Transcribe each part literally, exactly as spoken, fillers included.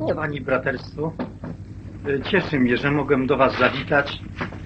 Panie, Pani braterstwo, cieszy mnie, że mogłem do Was zawitać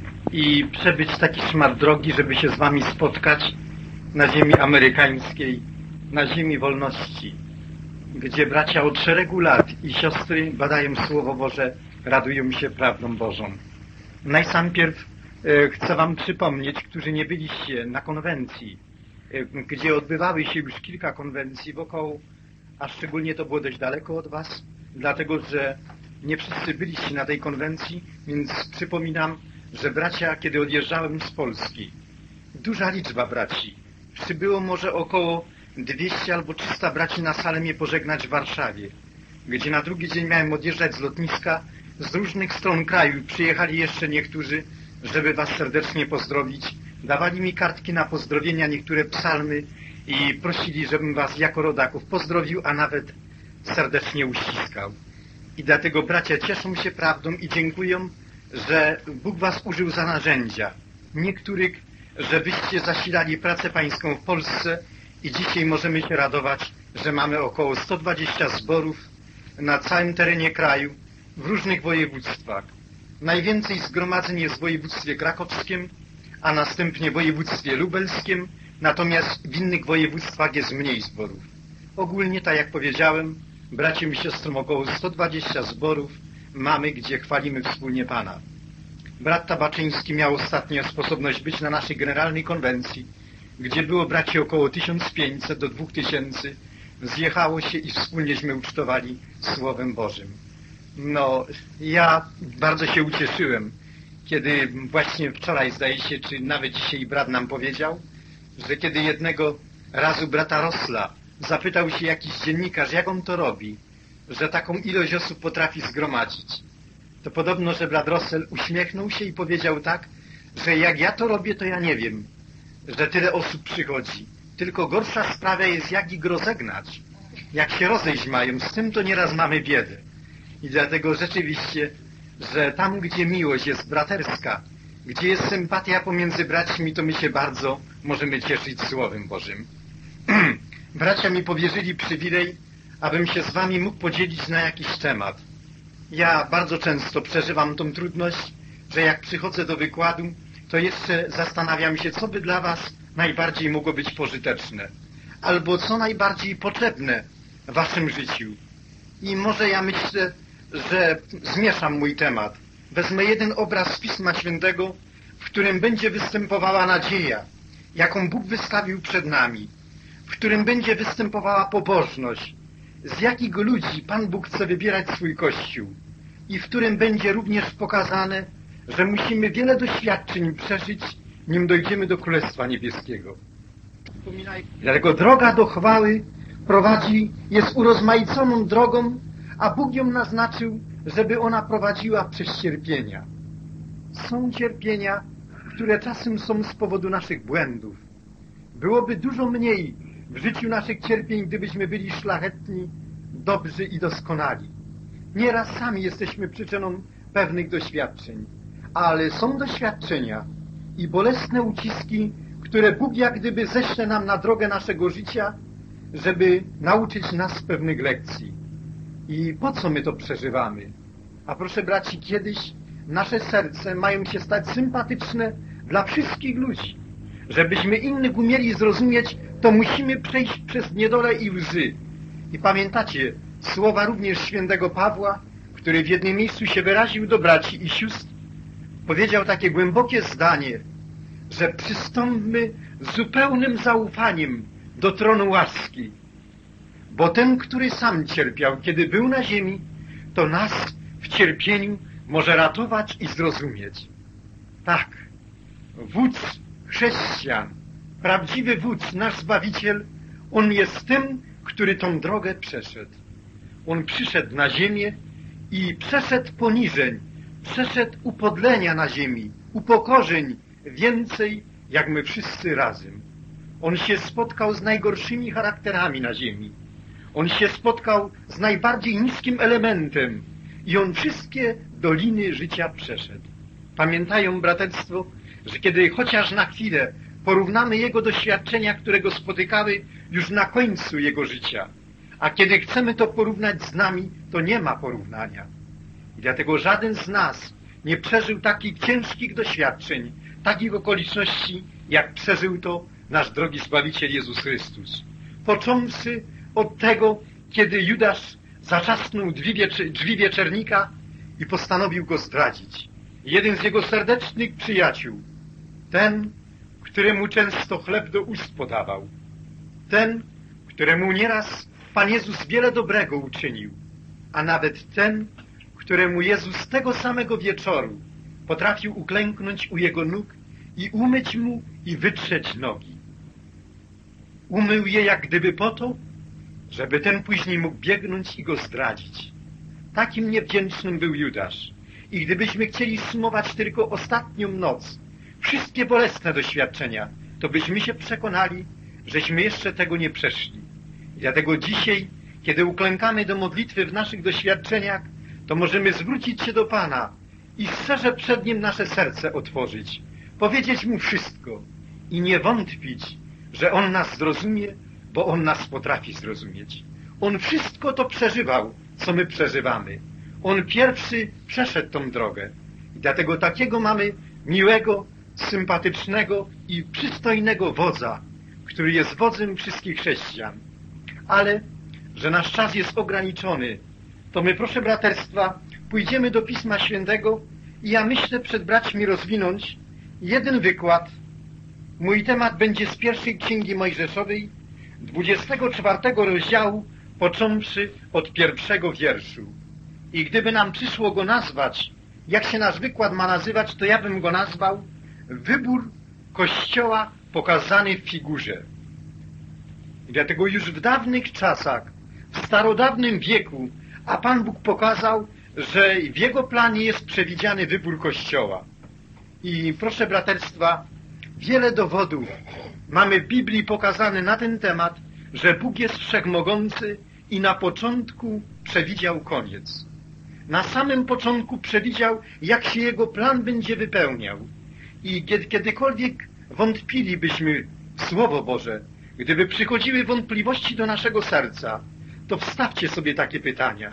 i przebyć taki szmat drogi, żeby się z Wami spotkać na ziemi amerykańskiej, na ziemi wolności, gdzie bracia od szeregu lat i siostry badają Słowo Boże, radują się prawdą Bożą. Najsampierw e, chcę Wam przypomnieć, którzy nie byliście na konwencji, e, gdzie odbywały się już kilka konwencji wokoło, a szczególnie to było dość daleko od Was, dlatego że nie wszyscy byliście na tej konwencji, więc przypominam, że bracia, kiedy odjeżdżałem z Polski, duża liczba braci, przybyło może około dwieście albo trzysta braci na salę mnie pożegnać w Warszawie, gdzie na drugi dzień miałem odjeżdżać z lotniska. Z różnych stron kraju przyjechali jeszcze niektórzy, żeby Was serdecznie pozdrowić. Dawali mi kartki na pozdrowienia, niektóre psalmy i prosili, żebym Was jako rodaków pozdrowił, a nawet serdecznie uściskał. I dlatego bracia cieszą się prawdą i dziękują, że Bóg Was użył za narzędzia. Niektórych, żebyście zasilali pracę pańską w Polsce i dzisiaj możemy się radować, że mamy około sto dwadzieścia zborów na całym terenie kraju, w różnych województwach. Najwięcej zgromadzeń jest w województwie krakowskim, a następnie w województwie lubelskim, natomiast w innych województwach jest mniej zborów. Ogólnie, tak jak powiedziałem, braciom i siostrom około sto dwadzieścia zborów mamy, gdzie chwalimy wspólnie Pana. Brat Tabaczyński miał ostatnio sposobność być na naszej generalnej konwencji, gdzie było braci około tysiąc pięćset do dwóch tysięcy. Zjechało się i wspólnieśmy ucztowali Słowem Bożym. No, ja bardzo się ucieszyłem, kiedy właśnie wczoraj, zdaje się, czy nawet dzisiaj brat nam powiedział, że kiedy jednego razu brata Rosla zapytał się jakiś dziennikarz, jak on to robi, że taką ilość osób potrafi zgromadzić, to podobno, że brat Rosel uśmiechnął się i powiedział tak, że jak ja to robię, to ja nie wiem, że tyle osób przychodzi. Tylko gorsza sprawa jest, jak ich rozegnać. Jak się rozejść mają, z tym to nieraz mamy biedę. I dlatego rzeczywiście, że tam, gdzie miłość jest braterska, gdzie jest sympatia pomiędzy braćmi, to my się bardzo możemy cieszyć Słowem Bożym. Bracia mi powierzyli przywilej, abym się z Wami mógł podzielić na jakiś temat. Ja bardzo często przeżywam tą trudność, że jak przychodzę do wykładu, to jeszcze zastanawiam się, co by dla Was najbardziej mogło być pożyteczne, albo co najbardziej potrzebne w Waszym życiu. I może ja myślę, że zmieszam mój temat. Wezmę jeden obraz z Pisma Świętego, w którym będzie występowała nadzieja, jaką Bóg wystawił przed nami, w którym będzie występowała pobożność, z jakich ludzi Pan Bóg chce wybierać swój Kościół i w którym będzie również pokazane, że musimy wiele doświadczeń przeżyć, nim dojdziemy do Królestwa Niebieskiego. Dlatego droga do chwały prowadzi, jest urozmaiconą drogą, a Bóg ją naznaczył, żeby ona prowadziła przez cierpienia. Są cierpienia, które czasem są z powodu naszych błędów. Byłoby dużo mniej w życiu naszych cierpień, gdybyśmy byli szlachetni, dobrzy i doskonali. Nieraz sami jesteśmy przyczyną pewnych doświadczeń, ale są doświadczenia i bolesne uciski, które Bóg jak gdyby ześle nam na drogę naszego życia, żeby nauczyć nas pewnych lekcji. I po co my to przeżywamy? A proszę braci, kiedyś nasze serce mają się stać sympatyczne dla wszystkich ludzi. Żebyśmy innych umieli zrozumieć, to musimy przejść przez niedolę i łzy. I pamiętacie słowa również świętego Pawła, który w jednym miejscu się wyraził do braci i sióstr, powiedział takie głębokie zdanie, że przystąpmy z zupełnym zaufaniem do tronu łaski, bo ten, który sam cierpiał, kiedy był na ziemi, to nas w cierpieniu może ratować i zrozumieć. Tak, wódz chrześcijan, prawdziwy wódz, nasz Zbawiciel, On jest tym, który tą drogę przeszedł. On przyszedł na ziemię i przeszedł poniżeń, przeszedł upodlenia na ziemi, upokorzeń więcej, jak my wszyscy razem. On się spotkał z najgorszymi charakterami na ziemi. On się spotkał z najbardziej niskim elementem i on wszystkie doliny życia przeszedł. Pamiętają, braterstwo, że kiedy chociaż na chwilę porównamy jego doświadczenia, które go spotykały już na końcu jego życia, A kiedy chcemy to porównać z nami, to nie ma porównania. I dlatego żaden z nas nie przeżył takich ciężkich doświadczeń, takich okoliczności, jak przeżył to nasz drogi Zbawiciel Jezus Chrystus. Począwszy od tego, kiedy Judasz zatrzasnął drzwi, wiecz- drzwi wieczernika i postanowił go zdradzić. Jeden z jego serdecznych przyjaciół, ten, któremu często chleb do ust podawał, ten, któremu nieraz Pan Jezus wiele dobrego uczynił, a nawet ten, któremu Jezus tego samego wieczoru potrafił uklęknąć u jego nóg i umyć mu i wytrzeć nogi. Umył je jak gdyby po to, żeby ten później mógł biegnąć i go zdradzić. Takim niewdzięcznym był Judasz. I gdybyśmy chcieli sumować tylko ostatnią noc, wszystkie bolesne doświadczenia, to byśmy się przekonali, żeśmy jeszcze tego nie przeszli. I dlatego dzisiaj, kiedy uklękamy do modlitwy w naszych doświadczeniach, to możemy zwrócić się do Pana i szczerze przed Nim nasze serce otworzyć, powiedzieć Mu wszystko i nie wątpić, że On nas zrozumie, bo On nas potrafi zrozumieć. On wszystko to przeżywał, co my przeżywamy. On pierwszy przeszedł tą drogę. I dlatego takiego mamy miłego, sympatycznego i przystojnego wodza, który jest wodzem wszystkich chrześcijan. Ale, że nasz czas jest ograniczony, to my, proszę braterstwa, pójdziemy do Pisma Świętego i ja myślę przed braćmi rozwinąć jeden wykład. Mój temat będzie z pierwszej Księgi Mojżeszowej, dwudziestego czwartego rozdziału, począwszy od pierwszego wierszu. I gdyby nam przyszło go nazwać, jak się nasz wykład ma nazywać, to ja bym go nazwał Wybór Kościoła pokazany w figurze. I dlatego już w dawnych czasach, w starodawnym wieku, a Pan Bóg pokazał, że w Jego planie jest przewidziany wybór Kościoła. I proszę braterstwa, wiele dowodów mamy w Biblii pokazane na ten temat, że Bóg jest wszechmogący i na początku przewidział koniec. Na samym początku przewidział, jak się Jego plan będzie wypełniał. I kiedykolwiek wątpilibyśmy w Słowo Boże, gdyby przychodziły wątpliwości do naszego serca, to wstawcie sobie takie pytania.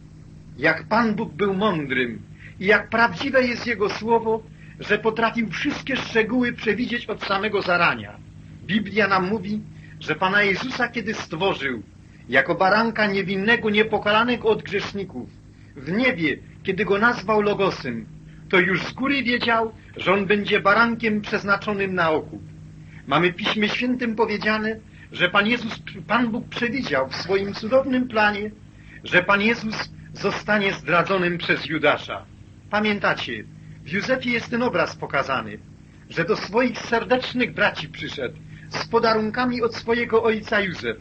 Jak Pan Bóg był mądrym i jak prawdziwe jest Jego Słowo, że potrafił wszystkie szczegóły przewidzieć od samego zarania. Biblia nam mówi, że Pana Jezusa kiedy stworzył, jako baranka niewinnego, niepokalanego od grzeszników, w niebie, kiedy Go nazwał Logosem, to już z góry wiedział, że On będzie barankiem przeznaczonym na okup. Mamy w Piśmie Świętym powiedziane, że Pan Jezus, Pan Bóg przewidział w swoim cudownym planie, że Pan Jezus zostanie zdradzonym przez Judasza. Pamiętacie, w Józefie jest ten obraz pokazany, że do swoich serdecznych braci przyszedł z podarunkami od swojego ojca Józef,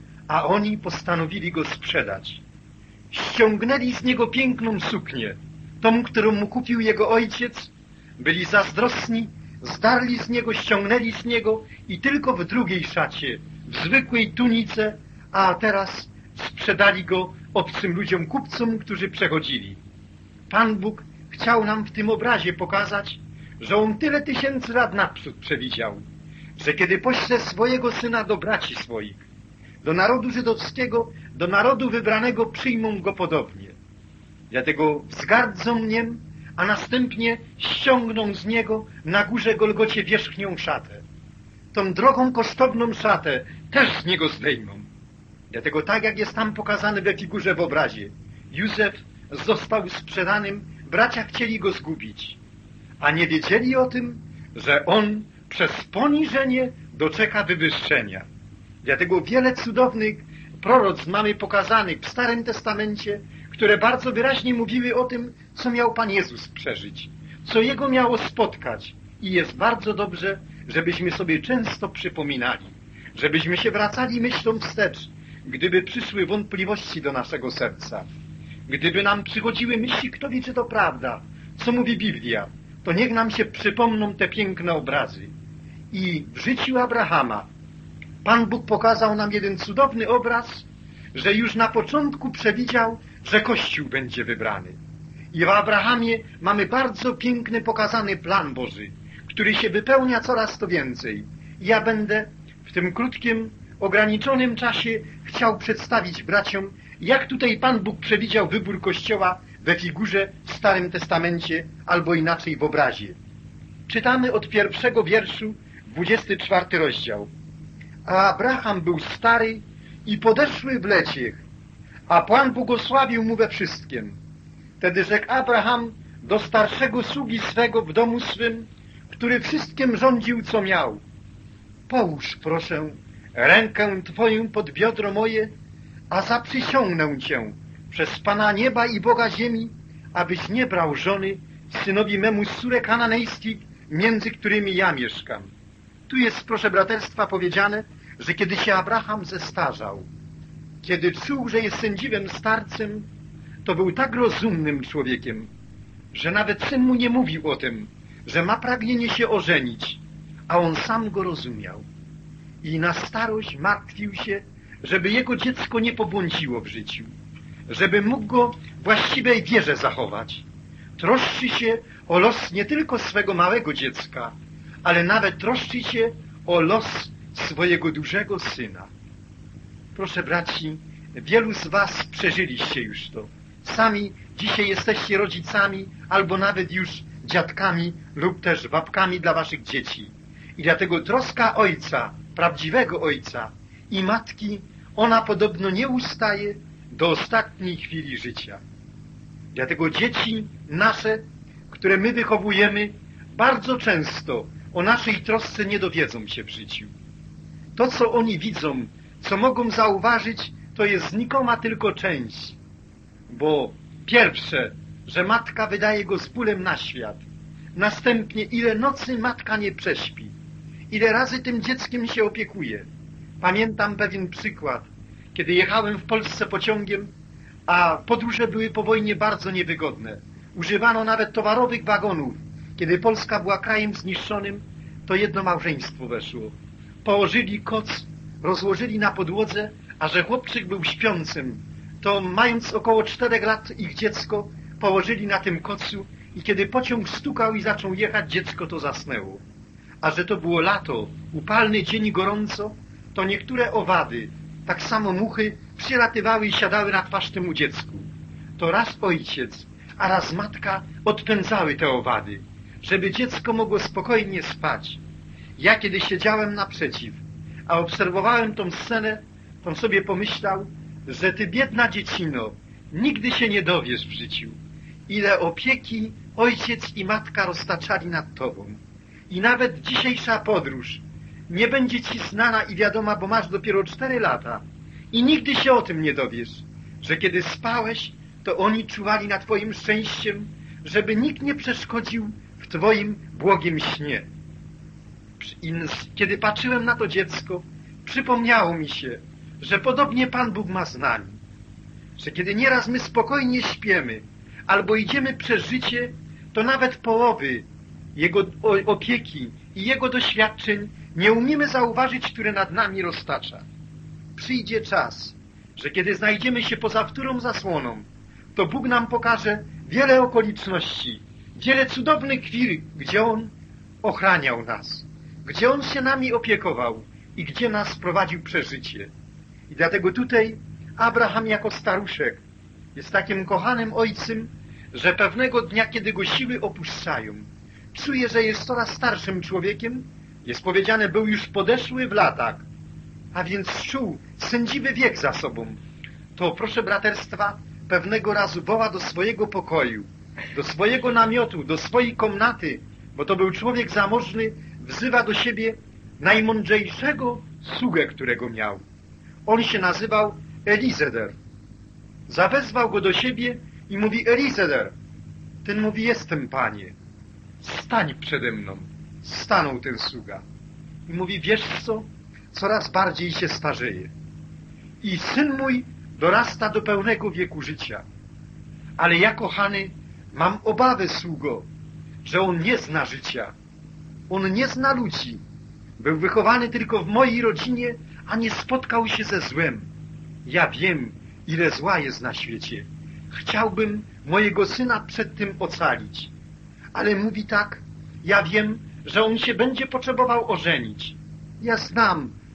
a oni postanowili go sprzedać. Ściągnęli z niego piękną suknię, tą, którą mu kupił jego ojciec, byli zazdrosni, zdarli z niego, ściągnęli z niego i tylko w drugiej szacie, w zwykłej tunice, a teraz sprzedali go obcym ludziom, kupcom, którzy przechodzili. Pan Bóg chciał nam w tym obrazie pokazać, że On tyle tysięcy lat naprzód przewidział, że kiedy pośle swojego Syna do braci swoich, do narodu żydowskiego, do narodu wybranego, przyjmą Go podobnie. Dlatego wzgardzą niem, a następnie ściągną z Niego na górze Golgocie wierzchnią szatę. Tą drogą kosztowną szatę też z Niego zdejmą. Dlatego tak jak jest tam pokazane we figurze w obrazie, Józef został sprzedanym, bracia chcieli go zgubić, a nie wiedzieli o tym, że on przez poniżenie doczeka wywyższenia. Dlatego wiele cudownych proroctw mamy pokazanych w Starym Testamencie, które bardzo wyraźnie mówiły o tym, co miał Pan Jezus przeżyć, co Jego miało spotkać. I jest bardzo dobrze, żebyśmy sobie często przypominali, żebyśmy się wracali myślą wstecz, gdyby przyszły wątpliwości do naszego serca. Gdyby nam przychodziły myśli, kto wie, czy to prawda, co mówi Biblia, to niech nam się przypomną te piękne obrazy. I w życiu Abrahama Pan Bóg pokazał nam jeden cudowny obraz, że już na początku przewidział, że Kościół będzie wybrany. I w Abrahamie mamy bardzo piękny, pokazany plan Boży, który się wypełnia coraz to więcej. Ja będę w tym krótkim ograniczonym czasie chciał przedstawić braciom, jak tutaj Pan Bóg przewidział wybór Kościoła we figurze w Starym Testamencie, albo inaczej w obrazie. Czytamy od pierwszego wierszu, dwudziesty czwarty rozdział. A Abraham był stary i podeszły w leciech, a Pan błogosławił mu we wszystkim. Wtedy rzekł Abraham do starszego sługi swego w domu swym, który wszystkim rządził, co miał. Połóż, proszę, rękę Twoją pod biodro moje, a zaprzysiągnę Cię przez Pana nieba i Boga ziemi, abyś nie brał żony synowi memu z córek kananejskich, między którymi ja mieszkam. Tu jest, proszę braterstwa, powiedziane, że kiedy się Abraham zestarzał, kiedy czuł, że jest sędziwym starcem, to był tak rozumnym człowiekiem, że nawet syn mu nie mówił o tym, że ma pragnienie się ożenić, a on sam go rozumiał. I na starość martwił się, żeby jego dziecko nie pobłądziło w życiu, żeby mógł go w właściwej wierze zachować. Troszczy się o los nie tylko swego małego dziecka, ale nawet troszczy się o los swojego dużego syna. Proszę braci, wielu z was przeżyliście już to. Sami dzisiaj jesteście rodzicami, albo nawet już dziadkami lub też babkami dla waszych dzieci. I dlatego troska ojca, prawdziwego ojca i matki, ona podobno nie ustaje do ostatniej chwili życia. Dlatego dzieci nasze, które my wychowujemy, bardzo często o naszej trosce nie dowiedzą się w życiu. To, co oni widzą, co mogą zauważyć, to jest znikoma tylko część. Bo pierwsze, że matka wydaje go z bólem na świat. Następnie, ile nocy matka nie prześpi. Ile razy tym dzieckiem się opiekuje. Pamiętam pewien przykład, kiedy jechałem w Polsce pociągiem, a podróże były po wojnie bardzo niewygodne. Używano nawet towarowych wagonów. Kiedy Polska była krajem zniszczonym, to jedno małżeństwo weszło. Położyli koc, rozłożyli na podłodze, a że chłopczyk był śpiącym, to mając około czterech lat ich dziecko położyli na tym kocu i kiedy pociąg stukał i zaczął jechać, dziecko to zasnęło. A że to było lato, upalny dzień, gorąco, to niektóre owady, tak samo muchy, przylatywały i siadały na twarz temu dziecku. To raz ojciec, a raz matka odpędzały te owady, żeby dziecko mogło spokojnie spać. Ja kiedy siedziałem naprzeciw, a obserwowałem tą scenę, to sobie pomyślał, że ty biedna dziecino, nigdy się nie dowiesz w życiu, ile opieki ojciec i matka roztaczali nad tobą. I nawet dzisiejsza podróż nie będzie ci znana i wiadoma, bo masz dopiero cztery lata i nigdy się o tym nie dowiesz, że kiedy spałeś, to oni czuwali nad twoim szczęściem, żeby nikt nie przeszkodził w twoim błogim śnie. I kiedy patrzyłem na to dziecko, przypomniało mi się, że podobnie Pan Bóg ma z nami, że kiedy nieraz my spokojnie śpiemy albo idziemy przez życie, to nawet połowy Jego opieki i Jego doświadczeń nie umiemy zauważyć, które nad nami roztacza. Przyjdzie czas, że kiedy znajdziemy się poza wtórą zasłoną, to Bóg nam pokaże wiele okoliczności, wiele cudownych chwil, gdzie On ochraniał nas, gdzie On się nami opiekował i gdzie nas prowadził przez życie. I dlatego tutaj Abraham jako staruszek jest takim kochanym ojcem, że pewnego dnia, kiedy go siły opuszczają, czuje, że jest coraz starszym człowiekiem, jest powiedziane, był już podeszły w latach, a więc czuł sędziwy wiek za sobą. To, proszę braterstwa, pewnego razu woła do swojego pokoju, do swojego namiotu, do swojej komnaty, bo to był człowiek zamożny, wzywa do siebie najmądrzejszego sługę, którego miał. On się nazywał Elizeder. Zawezwał go do siebie i mówi: Elizeder. Ten mówi: jestem, panie. Stań przede mną. Stanął ten sługa. I mówi: wiesz co? Coraz bardziej się starzeje. I syn mój dorasta do pełnego wieku życia. Ale ja, kochany, mam obawę, sługo, że on nie zna życia. On nie zna ludzi. Był wychowany tylko w mojej rodzinie, a nie spotkał się ze złem. Ja wiem, ile zła jest na świecie. Chciałbym mojego syna przed tym ocalić. Ale mówi tak: ja wiem, że on się będzie potrzebował ożenić. Ja znam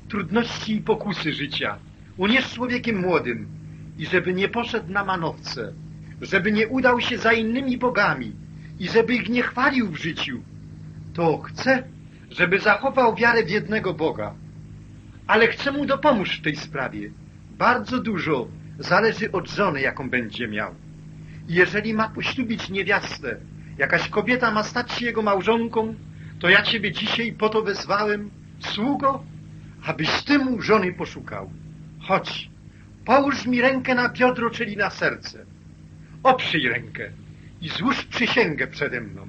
trudności i pokusy życia. On jest człowiekiem młodym i żeby nie poszedł na manowce, żeby nie udał się za innymi bogami i żeby ich nie chwalił w życiu, to chce, żeby zachował wiarę w jednego Boga. Ale chce mu dopomóż w tej sprawie. Bardzo dużo zależy od żony, jaką będzie miał. I jeżeli ma poślubić niewiastę, jakaś kobieta ma stać się jego małżonką, to ja ciebie dzisiaj po to wezwałem, sługo, abyś ty mu żony poszukał. Chodź, połóż mi rękę na biodro, czyli na serce. Oprzyj rękę i złóż przysięgę przede mną,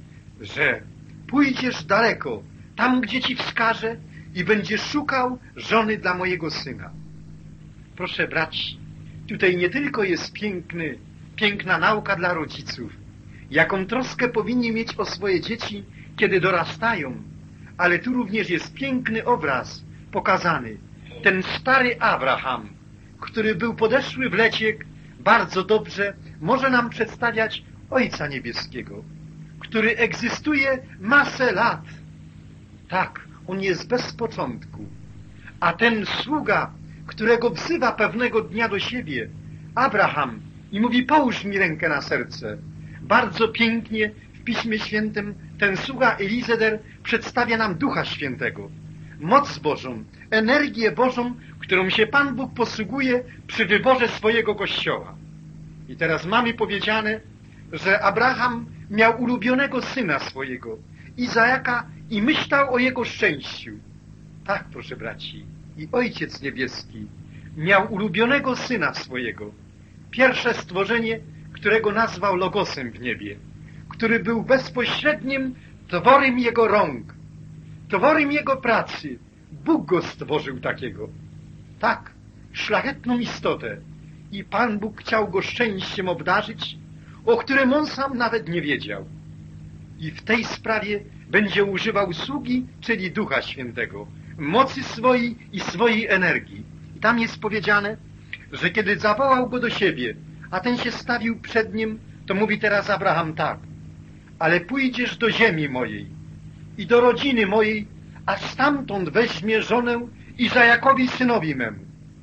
że pójdziesz daleko, tam gdzie ci wskażę i będziesz szukał żony dla mojego syna. Proszę braci, tutaj nie tylko jest piękny, piękna nauka dla rodziców, jaką troskę powinni mieć o swoje dzieci, kiedy dorastają, ale tu również jest piękny obraz pokazany. Ten stary Abraham, który był podeszły w leciek, bardzo dobrze może nam przedstawiać Ojca Niebieskiego, który egzystuje masę lat. Tak, on jest bez początku. A ten sługa, którego wzywa pewnego dnia do siebie, Abraham, i mówi, połóż mi rękę na serce. Bardzo pięknie w Piśmie Świętym ten sługa Elizeder przedstawia nam Ducha Świętego. Moc Bożą, energię Bożą, którą się Pan Bóg posługuje przy wyborze swojego Kościoła. I teraz mamy powiedziane, że Abraham miał ulubionego syna swojego, Izaaka, i myślał o jego szczęściu. Tak, proszę braci, i Ojciec Niebieski miał ulubionego syna swojego, pierwsze stworzenie, którego nazwał Logosem w niebie, który był bezpośrednim tworem jego rąk, tworem jego pracy. Bóg go stworzył takiego. Tak, szlachetną istotę. I Pan Bóg chciał go szczęściem obdarzyć, o którym on sam nawet nie wiedział. I w tej sprawie będzie używał sługi, czyli Ducha Świętego, mocy swojej i swojej energii. I tam jest powiedziane, że kiedy zawołał go do siebie, a ten się stawił przed nim, to mówi teraz Abraham tak: ale pójdziesz do ziemi mojej i do rodziny mojej, a stamtąd weźmie żonę Izajakowi synowi memu.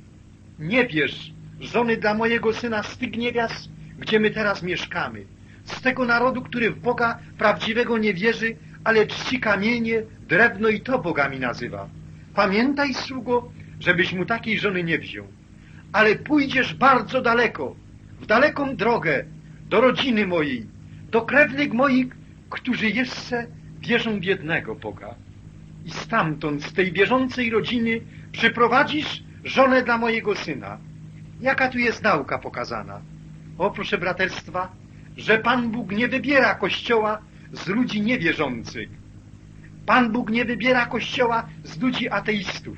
Nie bierz żony dla mojego syna z tych niewiast, gdzie my teraz mieszkamy, z tego narodu, który w Boga prawdziwego nie wierzy, ale czci kamienie, drewno i to bogami nazywa. Pamiętaj, sługo, żebyś mu takiej żony nie wziął. Ale pójdziesz bardzo daleko, w daleką drogę, do rodziny mojej, do krewnych moich, którzy jeszcze wierzą w jednego Boga. I stamtąd, z tej wierzącej rodziny, przyprowadzisz żonę dla mojego syna. Jaka tu jest nauka pokazana? O, proszę braterstwa, że Pan Bóg nie wybiera Kościoła z ludzi niewierzących. Pan Bóg nie wybiera Kościoła z ludzi ateistów.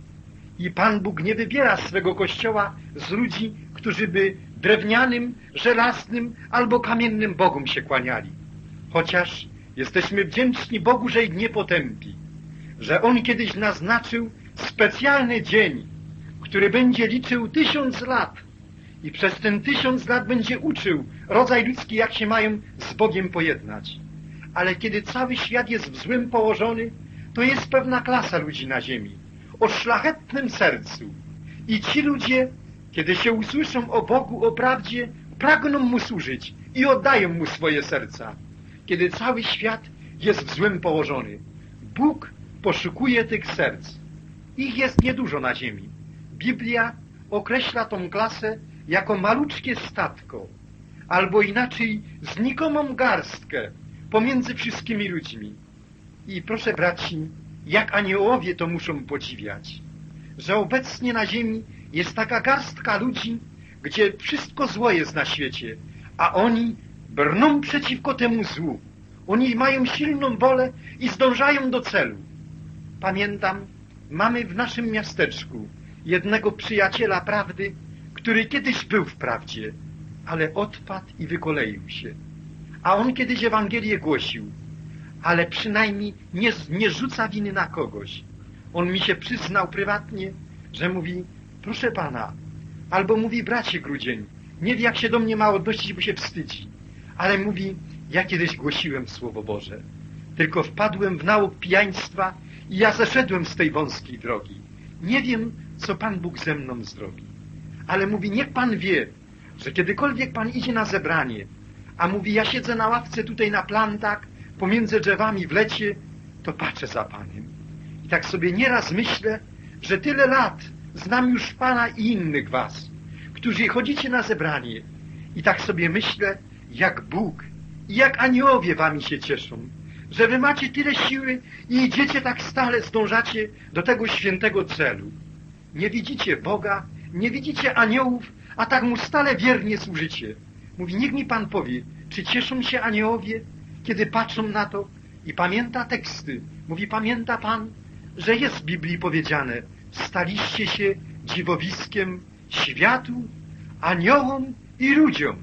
I Pan Bóg nie wybiera swego Kościoła z ludzi, którzy by drewnianym, żelaznym albo kamiennym bogom się kłaniali. Chociaż jesteśmy wdzięczni Bogu, że ich nie potępi. Że On kiedyś naznaczył specjalny dzień, który będzie liczył tysiąc lat i przez ten tysiąc lat będzie uczył rodzaj ludzki, jak się mają z Bogiem pojednać. Ale kiedy cały świat jest w złym położony, to jest pewna klasa ludzi na ziemi o szlachetnym sercu. I ci ludzie, kiedy się usłyszą o Bogu, o prawdzie, pragną Mu służyć i oddają Mu swoje serca. Kiedy cały świat jest w złym położony, Bóg poszukuje tych serc. Ich jest niedużo na ziemi. Biblia określa tą klasę jako maluczkie statko, albo inaczej znikomą garstkę pomiędzy wszystkimi ludźmi. I proszę braci, jak aniołowie to muszą podziwiać, że obecnie na ziemi jest taka garstka ludzi, gdzie wszystko zło jest na świecie, a oni brną przeciwko temu złu. Oni mają silną wolę i zdążają do celu. Pamiętam, mamy w naszym miasteczku jednego przyjaciela prawdy, który kiedyś był w prawdzie, ale odpadł i wykoleił się. A on kiedyś Ewangelię głosił, ale przynajmniej nie, nie rzuca winy na kogoś. On mi się przyznał prywatnie, że mówi, proszę pana, albo mówi, bracie Grudzień, nie wie jak się do mnie ma odnosić, bo się wstydzi, ale mówi, ja kiedyś głosiłem Słowo Boże, tylko wpadłem w nałóg pijaństwa i ja zeszedłem z tej wąskiej drogi. nie wiem, co Pan Bóg ze mną zrobi. Ale mówi, niech Pan wie, że kiedykolwiek Pan idzie na zebranie, a mówi, ja siedzę na ławce tutaj na plantach, pomiędzy drzewami w lecie, to patrzę za Panem. I tak sobie nieraz myślę, że tyle lat znam już Pana i innych was, którzy chodzicie na zebranie. I tak sobie myślę, jak Bóg i jak aniołowie wami się cieszą, że wy macie tyle siły i idziecie tak stale, zdążacie do tego świętego celu. Nie widzicie Boga, nie widzicie aniołów, a tak Mu stale wiernie służycie. Mówi, niech mi Pan powie, czy cieszą się aniołowie, kiedy patrzą na to i pamięta teksty. Mówi, pamięta Pan, że jest w Biblii powiedziane, staliście się dziwowiskiem światu, aniołom i ludziom.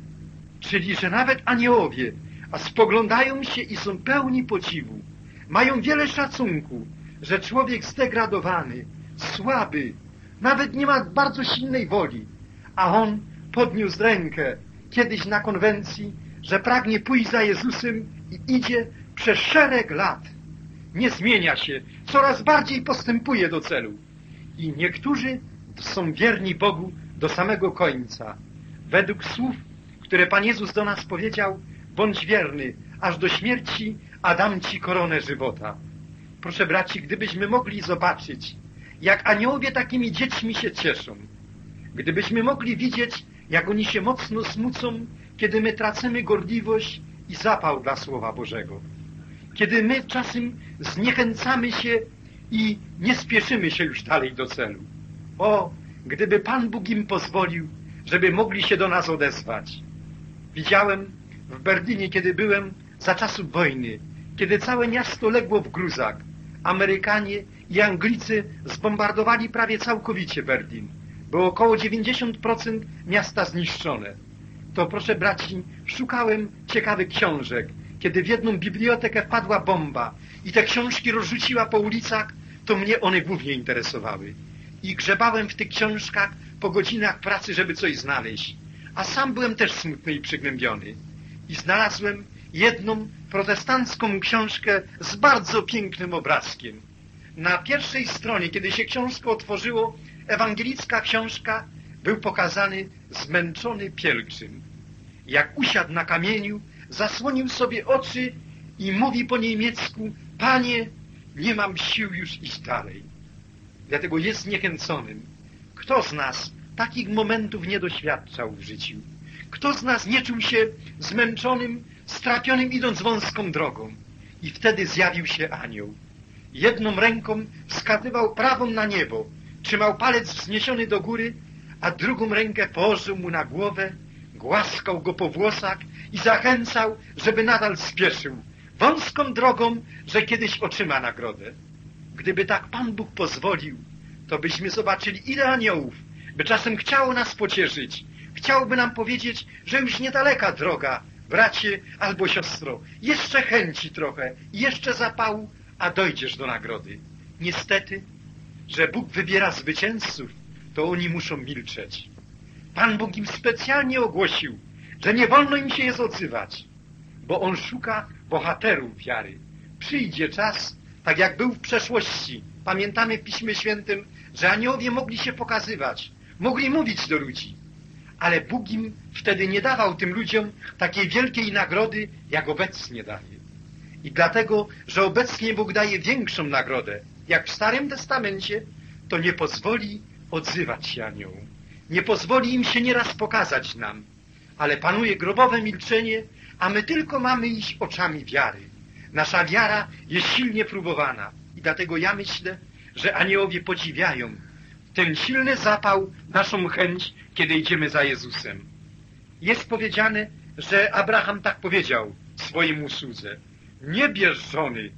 Czyli, że nawet aniołowie, a spoglądają się i są pełni podziwu, mają wiele szacunku, że człowiek zdegradowany, słaby, nawet nie ma bardzo silnej woli, a on podniósł rękę kiedyś na konwencji, że pragnie pójść za Jezusem i idzie przez szereg lat. Nie zmienia się, coraz bardziej postępuje do celu. I niektórzy są wierni Bogu do samego końca. Według słów, które Pan Jezus do nas powiedział, bądź wierny, aż do śmierci, a dam Ci koronę żywota. Proszę braci, gdybyśmy mogli zobaczyć, jak aniołowie takimi dziećmi się cieszą, gdybyśmy mogli widzieć, jak oni się mocno smucą, kiedy my tracimy gorliwość i zapał dla Słowa Bożego, kiedy my czasem zniechęcamy się i nie spieszymy się już dalej do celu. O, gdyby Pan Bóg im pozwolił, żeby mogli się do nas odezwać. Widziałem w Berlinie, kiedy byłem za czasów wojny, kiedy całe miasto legło w gruzach. Amerykanie i Anglicy zbombardowali prawie całkowicie Berlin. Było około dziewięćdziesiąt procent miasta zniszczone. To, proszę braci, szukałem ciekawych książek, kiedy w jedną bibliotekę wpadła bomba i te książki rozrzuciła po ulicach, to mnie one głównie interesowały. I grzebałem w tych książkach po godzinach pracy, żeby coś znaleźć. A sam byłem też smutny i przygnębiony. I znalazłem jedną protestancką książkę z bardzo pięknym obrazkiem. Na pierwszej stronie, kiedy się książkę otworzyło, ewangelicka książka, był pokazany zmęczony pielgrzym. Jak usiadł na kamieniu, zasłonił sobie oczy i mówi po niemiecku, Panie, nie mam sił już iść dalej. Dlatego jest zniechęconym. Kto z nas takich momentów nie doświadczał w życiu? Kto z nas nie czuł się zmęczonym, strapionym, idąc wąską drogą? I wtedy zjawił się anioł. Jedną ręką wskazywał prawą na niebo, trzymał palec wzniesiony do góry, a drugą rękę położył mu na głowę, głaskał go po włosach i zachęcał, żeby nadal spieszył wąską drogą, że kiedyś otrzyma nagrodę. Gdyby tak Pan Bóg pozwolił, to byśmy zobaczyli, ile aniołów by czasem chciało nas pocieszyć, chciałby nam powiedzieć, że już niedaleka droga, bracie albo siostro, jeszcze chęci trochę, jeszcze zapału, a dojdziesz do nagrody. Niestety, że Bóg wybiera zwycięzców, to oni muszą milczeć. Pan Bóg im specjalnie ogłosił, że nie wolno im się jest odzywać, bo On szuka bohaterów wiary. Przyjdzie czas, tak jak był w przeszłości. Pamiętamy w Piśmie Świętym, że aniołowie mogli się pokazywać, mogli mówić do ludzi, ale Bóg im wtedy nie dawał tym ludziom takiej wielkiej nagrody, jak obecnie daje. I dlatego, że obecnie Bóg daje większą nagrodę, jak w Starym Testamencie, to nie pozwoli odzywać się aniołom. Nie pozwoli im się nieraz pokazać nam, ale panuje grobowe milczenie, a my tylko mamy iść oczami wiary. Nasza wiara jest silnie próbowana i dlatego ja myślę, że aniołowie podziwiają ten silny zapał, naszą chęć, kiedy idziemy za Jezusem. Jest powiedziane, że Abraham tak powiedział swojemu słudze: nie bierz żony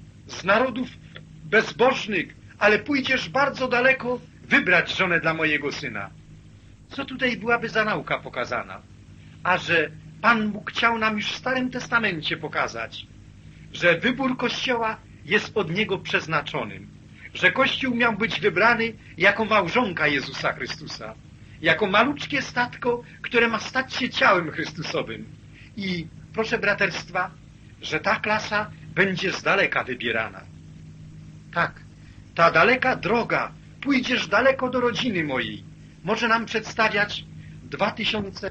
z narodów bezbożnych, ale pójdziesz bardzo daleko wybrać żonę dla mojego syna. Co tutaj byłaby za nauka pokazana? A że Pan Bóg chciał nam już w Starym Testamencie pokazać, że wybór Kościoła jest od Niego przeznaczonym, że Kościół miał być wybrany jako małżonka Jezusa Chrystusa, jako maluczkie statko, które ma stać się ciałem Chrystusowym. I proszę braterstwa, że ta klasa będzie z daleka wybierana. Tak, ta daleka droga pójdziesz daleko do rodziny mojej. Może nam przedstawiać dwa tysiące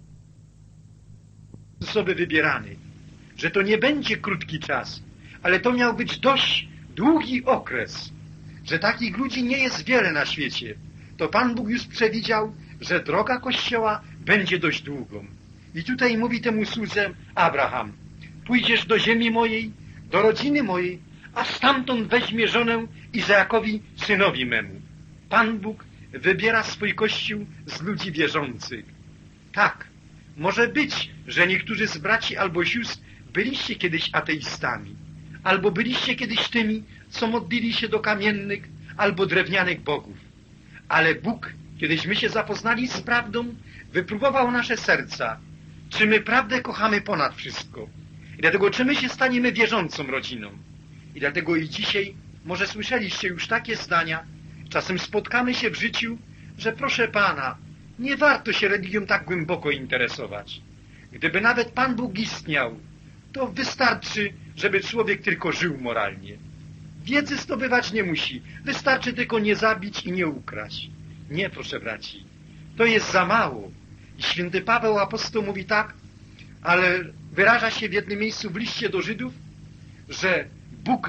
osoby wybierany, że to nie będzie krótki czas, ale to miał być dość długi okres, że takich ludzi nie jest wiele na świecie. To Pan Bóg już przewidział, że droga Kościoła będzie dość długą. I tutaj mówi temu słudze Abraham, pójdziesz do ziemi mojej, do rodziny mojej, a stamtąd weźmie żonę Izaakowi, synowi memu. Pan Bóg wybiera swój Kościół z ludzi wierzących. Tak, może być, że niektórzy z braci albo sióstr byliście kiedyś ateistami, albo byliście kiedyś tymi, co modlili się do kamiennych albo drewnianych bogów. Ale Bóg, kiedyśmy się zapoznali z prawdą, wypróbował nasze serca, czy my prawdę kochamy ponad wszystko. I dlatego, czy my się staniemy wierzącą rodziną. I dlatego i dzisiaj, może słyszeliście już takie zdania, czasem spotkamy się w życiu, że proszę Pana, nie warto się religią tak głęboko interesować. Gdyby nawet Pan Bóg istniał, to wystarczy, żeby człowiek tylko żył moralnie. Wiedzy zdobywać nie musi. Wystarczy tylko nie zabić i nie ukraść. Nie, proszę braci. To jest za mało. I święty Paweł apostoł mówi tak, ale wyraża się w jednym miejscu w liście do Żydów, że Bóg,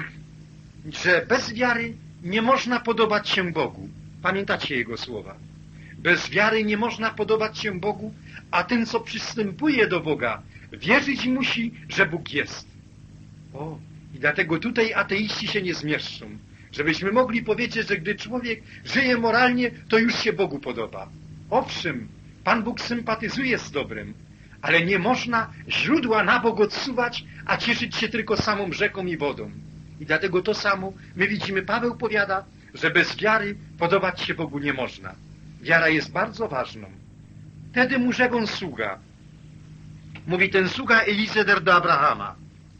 że bez wiary nie można podobać się Bogu. Pamiętacie jego słowa. Bez wiary nie można podobać się Bogu, a ten, co przystępuje do Boga, wierzyć musi, że Bóg jest. O, i dlatego tutaj ateiści się nie zmieszczą. Żebyśmy mogli powiedzieć, że gdy człowiek żyje moralnie, to już się Bogu podoba. Owszem, Pan Bóg sympatyzuje z dobrem, ale nie można źródła na bok odsuwać, a cieszyć się tylko samą rzeką i wodą. I dlatego to samo my widzimy, Paweł powiada, że bez wiary podobać się Bogu nie można. Wiara jest bardzo ważną. Wtedy mu rzekł sługa. Mówi ten sługa Eliezer do Abrahama.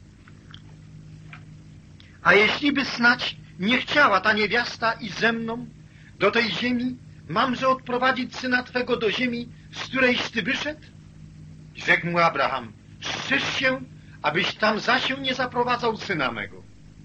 A jeśli by snać nie chciała ta niewiasta i ze mną do tej ziemi, mamże odprowadzić syna Twego do ziemi, z którejś Ty wyszedł? I rzekł mu Abraham, strzeż się, abyś tam za się nie zaprowadzał syna mego.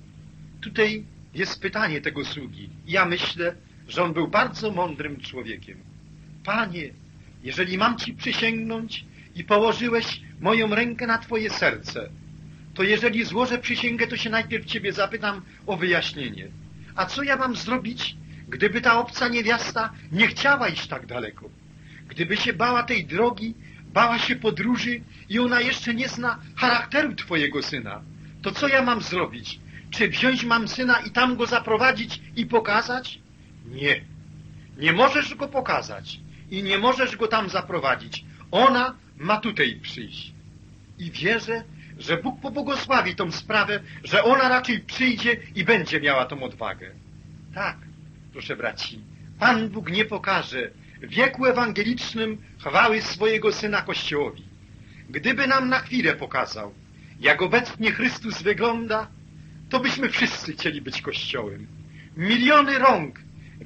Tutaj jest pytanie tego sługi. Ja myślę, że on był bardzo mądrym człowiekiem. Panie, jeżeli mam Ci przysięgnąć i położyłeś moją rękę na Twoje serce, to jeżeli złożę przysięgę, to się najpierw Ciebie zapytam o wyjaśnienie. A co ja mam zrobić, gdyby ta obca niewiasta nie chciała iść tak daleko? Gdyby się bała tej drogi, bała się podróży i ona jeszcze nie zna charakteru Twojego syna, to co ja mam zrobić? Czy wziąć mam syna i tam go zaprowadzić i pokazać? Nie. Nie możesz go pokazać i nie możesz go tam zaprowadzić. Ona ma tutaj przyjść. I wierzę, że Bóg pobłogosławi tą sprawę, że ona raczej przyjdzie i będzie miała tą odwagę. Tak, proszę braci, Pan Bóg nie pokaże w wieku ewangelicznym chwały swojego Syna Kościołowi. Gdyby nam na chwilę pokazał, jak obecnie Chrystus wygląda, to byśmy wszyscy chcieli być Kościołem. Miliony rąk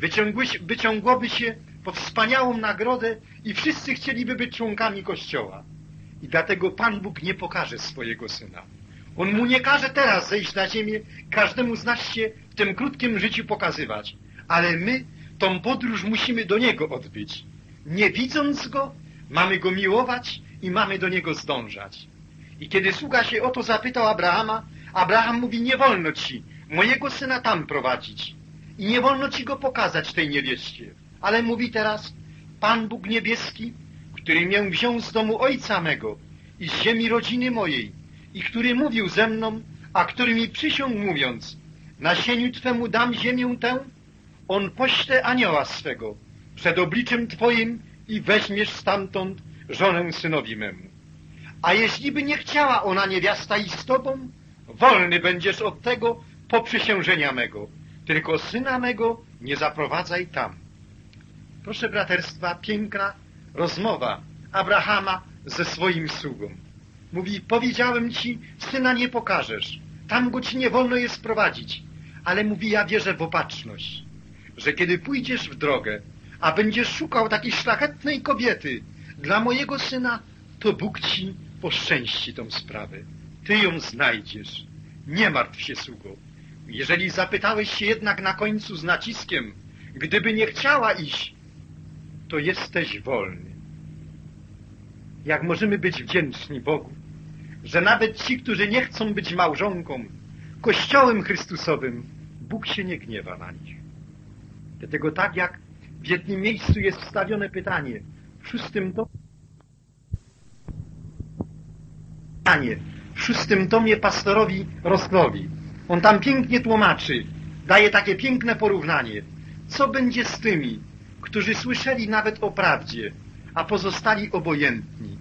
wyciągłoby się po wspaniałą nagrodę i wszyscy chcieliby być członkami Kościoła. I dlatego Pan Bóg nie pokaże swojego Syna. On mu nie każe teraz zejść na ziemię, każdemu z nas się w tym krótkim życiu pokazywać. Ale my tą podróż musimy do Niego odbyć. Nie widząc Go, mamy Go miłować i mamy do Niego zdążać. I kiedy sługa się o to zapytał Abrahama, Abraham mówi, nie wolno Ci mojego syna tam prowadzić i nie wolno Ci go pokazać tej niewieście. Ale mówi teraz, Pan Bóg niebieski, który mnie wziął z domu ojca mego i z ziemi rodziny mojej i który mówił ze mną, a który mi przysiągł mówiąc, nasieniu Twemu dam ziemię tę, on pośle anioła swego przed obliczem Twoim i weźmiesz stamtąd żonę synowi memu. A jeśliby nie chciała ona niewiasta iść z Tobą, wolny będziesz od tego poprzysiężenia mego, tylko syna mego nie zaprowadzaj tam. Proszę braterstwa, piękna rozmowa Abrahama ze swoim sługą. Mówi, powiedziałem Ci, syna nie pokażesz, tam go Ci nie wolno jest prowadzić, ale mówi, ja wierzę w opatrzność, że kiedy pójdziesz w drogę, a będziesz szukał takiej szlachetnej kobiety dla mojego syna, to Bóg Ci poszczęści tą sprawę. Ty ją znajdziesz. Nie martw się, sługo. Jeżeli zapytałeś się jednak na końcu z naciskiem, Gdyby nie chciała iść, to jesteś wolny. Jak możemy być wdzięczni Bogu, że nawet ci, którzy nie chcą być małżonką, Kościołem Chrystusowym, Bóg się nie gniewa na nich. Dlatego tak jak w jednym miejscu jest wstawione pytanie, w szóstym tomie, pytanie, w szóstym tomie pastorowi Roslowi. On tam pięknie tłumaczy, daje takie piękne porównanie. Co będzie z tymi, którzy słyszeli nawet o prawdzie, a pozostali obojętni?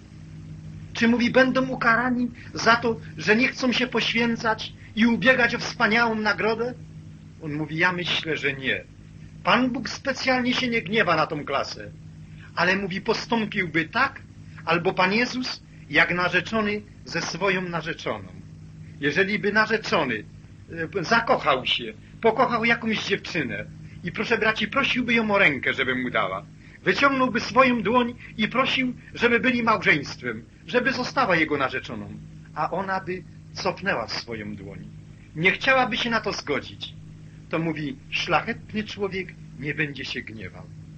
Czy mówi, będą ukarani za to, że nie chcą się poświęcać i ubiegać o wspaniałą nagrodę? On mówi, ja myślę, że nie. Pan Bóg specjalnie się nie gniewa na tą klasę, ale mówi, postąpiłby tak, albo Pan Jezus, jak narzeczony ze swoją narzeczoną. Jeżeli by narzeczony zakochał się, pokochał jakąś dziewczynę i proszę braci, prosiłby ją o rękę, żeby mu dała, wyciągnąłby swoją dłoń i prosił, żeby byli małżeństwem, żeby została jego narzeczoną, a ona by cofnęła swoją dłoń. Nie chciałaby się na to zgodzić. To mówi, szlachetny człowiek nie będzie się gniewał.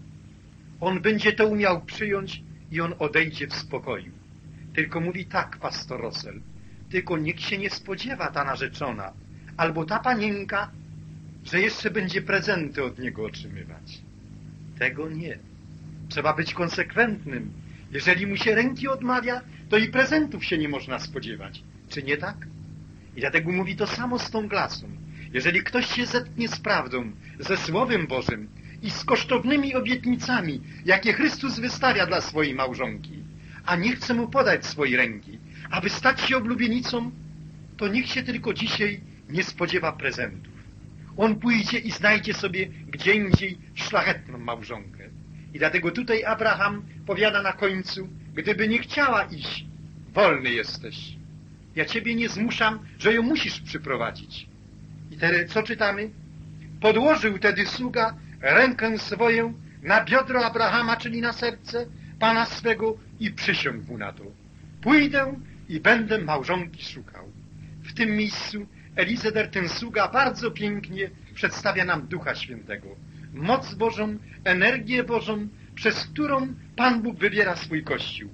On będzie to umiał przyjąć i on odejdzie w spokoju. Tylko mówi tak, pastor Rosel, tylko nikt się nie spodziewa ta narzeczona, albo ta panienka, że jeszcze będzie prezenty od niego otrzymywać. Tego nie. Trzeba być konsekwentnym. Jeżeli mu się ręki odmawia, to i prezentów się nie można spodziewać. Czy nie tak? I dlatego mówi to samo z tą klasą. Jeżeli ktoś się zetknie z prawdą, ze Słowem Bożym i z kosztownymi obietnicami, jakie Chrystus wystawia dla swojej małżonki, a nie chce mu podać swojej ręki, aby stać się oblubienicą, to niech się tylko dzisiaj nie spodziewa prezentów. On pójdzie i znajdzie sobie gdzie indziej szlachetną małżonkę. I dlatego tutaj Abraham powiada na końcu, gdyby nie chciała iść, wolny jesteś. Ja ciebie nie zmuszam, że ją musisz przyprowadzić. I teraz co czytamy? Podłożył tedy sługa rękę swoją na biodro Abrahama, czyli na serce Pana swego i przysiągł mu na to. Pójdę i będę małżonki szukał. W tym miejscu Elizeber, ten sługa, bardzo pięknie przedstawia nam Ducha Świętego. Moc Bożą, energię Bożą, przez którą Pan Bóg wybiera swój Kościół.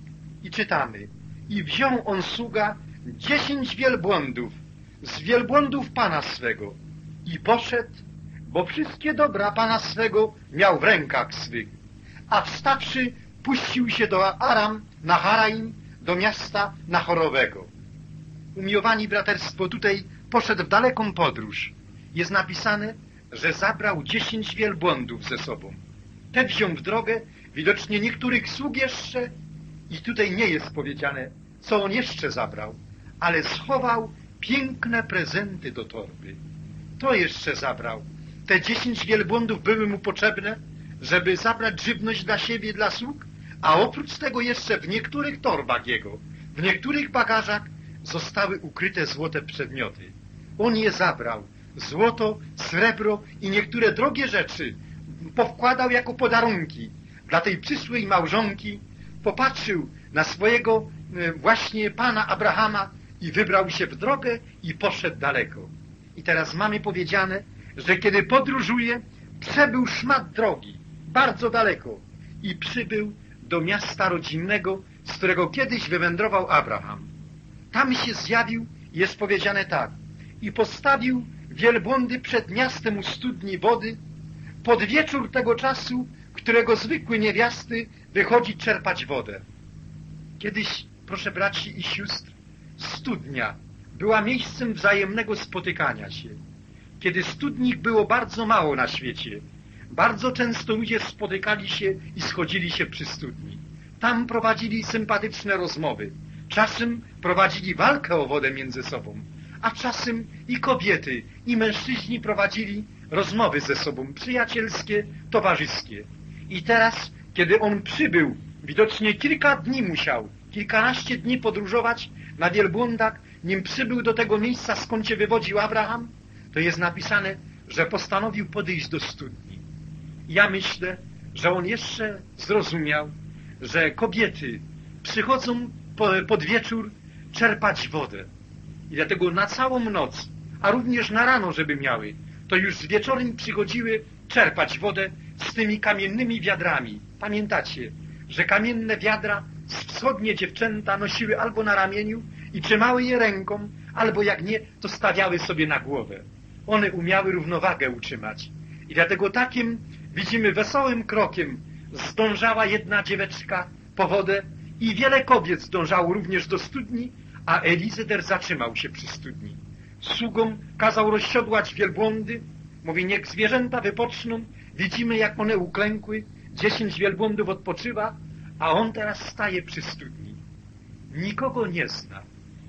I czytamy. I wziął on sługa dziesięć wielbłądów z wielbłądów Pana swego i poszedł, bo wszystkie dobra Pana swego miał w rękach swych. A wstawszy, puścił się do Aram na Haraim, do miasta Nachorowego. Umiłowani braterstwo, tutaj poszedł w daleką podróż. Jest napisane, że zabrał dziesięć wielbłądów ze sobą. Te wziął w drogę, widocznie niektórych sług jeszcze, i tutaj nie jest powiedziane, co on jeszcze zabrał, ale schował piękne prezenty do torby. To jeszcze zabrał. Te dziesięć wielbłądów były mu potrzebne, żeby zabrać żywność dla siebie i dla sług, a oprócz tego jeszcze w niektórych torbach jego, w niektórych bagażach zostały ukryte złote przedmioty. On je zabrał. Złoto, srebro i niektóre drogie rzeczy powkładał jako podarunki dla tej przyszłej małżonki. Popatrzył na swojego właśnie pana Abrahama i wybrał się w drogę i poszedł daleko. I teraz mamy powiedziane, że kiedy podróżuje, przebył szmat drogi, bardzo daleko i przybył do miasta rodzinnego, z którego kiedyś wywędrował Abraham. Tam się zjawił, jest powiedziane tak, i postawił wielbłądy przed miastem u studni wody, pod wieczór tego czasu, którego zwykły niewiasty wychodzi czerpać wodę. Kiedyś, proszę braci i sióstr, studnia była miejscem wzajemnego spotykania się. Kiedy studni było bardzo mało na świecie, bardzo często ludzie spotykali się i schodzili się przy studni. Tam prowadzili sympatyczne rozmowy. Czasem prowadzili walkę o wodę między sobą, a czasem i kobiety, i mężczyźni prowadzili rozmowy ze sobą, przyjacielskie, towarzyskie. I teraz, kiedy on przybył, widocznie kilka dni musiał, kilkanaście dni podróżować na wielbłądach, nim przybył do tego miejsca, skąd się wywodził Abraham, to jest napisane, że postanowił podejść do studni. Ja myślę, że on jeszcze zrozumiał, że kobiety przychodzą pod wieczór czerpać wodę. I dlatego na całą noc, a również na rano, żeby miały, to już wieczorem przychodziły czerpać wodę z tymi kamiennymi wiadrami. Pamiętacie, że kamienne wiadra wschodnie dziewczęta nosiły albo na ramieniu i trzymały je ręką, albo jak nie, to stawiały sobie na głowę. One umiały równowagę utrzymać. I dlatego takim, widzimy, wesołym krokiem zdążała jedna dzieweczka po wodę i wiele kobiet zdążało również do studni, a Elizeter zatrzymał się przy studni. Sługom kazał rozsiodłać wielbłądy, mówi, niech zwierzęta wypoczną. Widzimy, jak one uklękły, dziesięć wielbłądów odpoczywa, a on teraz staje przy studni. Nikogo nie zna.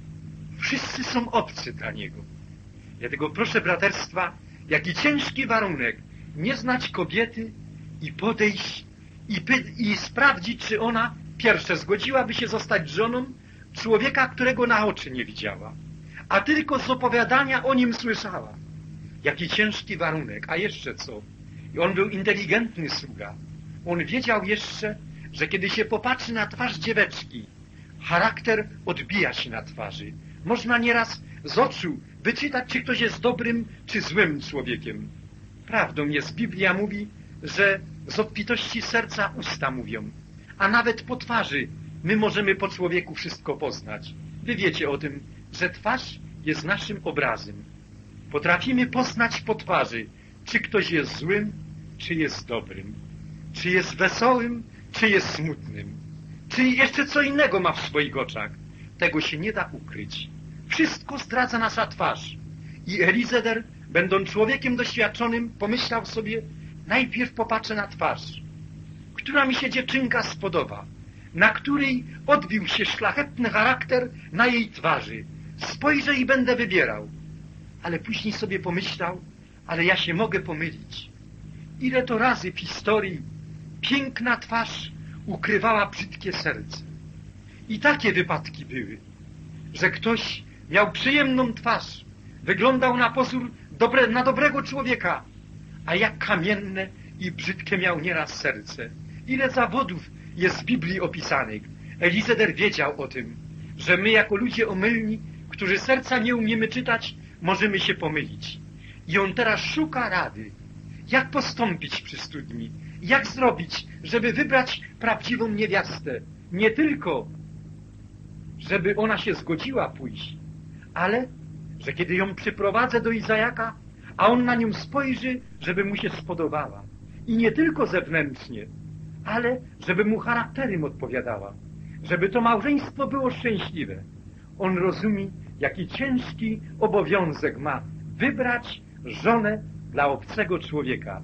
Wszyscy są obcy dla niego. Dlatego proszę braterstwa, jaki ciężki warunek nie znać kobiety i podejść i, i sprawdzić, czy ona pierwsze zgodziłaby się zostać żoną człowieka, którego na oczy nie widziała, a tylko z opowiadania o nim słyszała. Jaki ciężki warunek, a jeszcze co? I on był inteligentny sługa. On wiedział jeszcze, że kiedy się popatrzy na twarz dzieweczki, charakter odbija się na twarzy. Można nieraz z oczu wyczytać, czy ktoś jest dobrym, czy złym człowiekiem. Prawdą jest, Biblia mówi, że z obfitości serca usta mówią, a nawet po twarzy my możemy po człowieku wszystko poznać. Wy wiecie o tym, że twarz jest naszym obrazem. Potrafimy poznać po twarzy, czy ktoś jest złym, czy jest dobrym, czy jest wesołym, czy jest smutnym, czy jeszcze co innego ma w swoich oczach. Tego się nie da ukryć. Wszystko zdradza nasza twarz. I Elizeter, będąc człowiekiem doświadczonym, pomyślał sobie, najpierw popatrzę na twarz, która mi się dziewczynka spodoba, na której odbił się szlachetny charakter na jej twarzy. Spojrzę i będę wybierał. Ale później sobie pomyślał, ale ja się mogę pomylić. Ile to razy w historii piękna twarz ukrywała brzydkie serce. I takie wypadki były, że ktoś miał przyjemną twarz, wyglądał na pozór dobre, na dobrego człowieka, a jak kamienne i brzydkie miał nieraz serce. Ile zawodów jest w Biblii opisanych. Elizeter wiedział o tym, że my jako ludzie omylni, którzy serca nie umiemy czytać, możemy się pomylić. I on teraz szuka rady, jak postąpić przy studni, jak zrobić, żeby wybrać prawdziwą niewiastę. Nie tylko, żeby ona się zgodziła pójść, ale, że kiedy ją przyprowadzę do Izajaka, a on na nią spojrzy, żeby mu się spodobała. I nie tylko zewnętrznie, ale żeby mu charakterem odpowiadała. Żeby to małżeństwo było szczęśliwe. On rozumie, jaki ciężki obowiązek ma wybrać żonę dla obcego człowieka.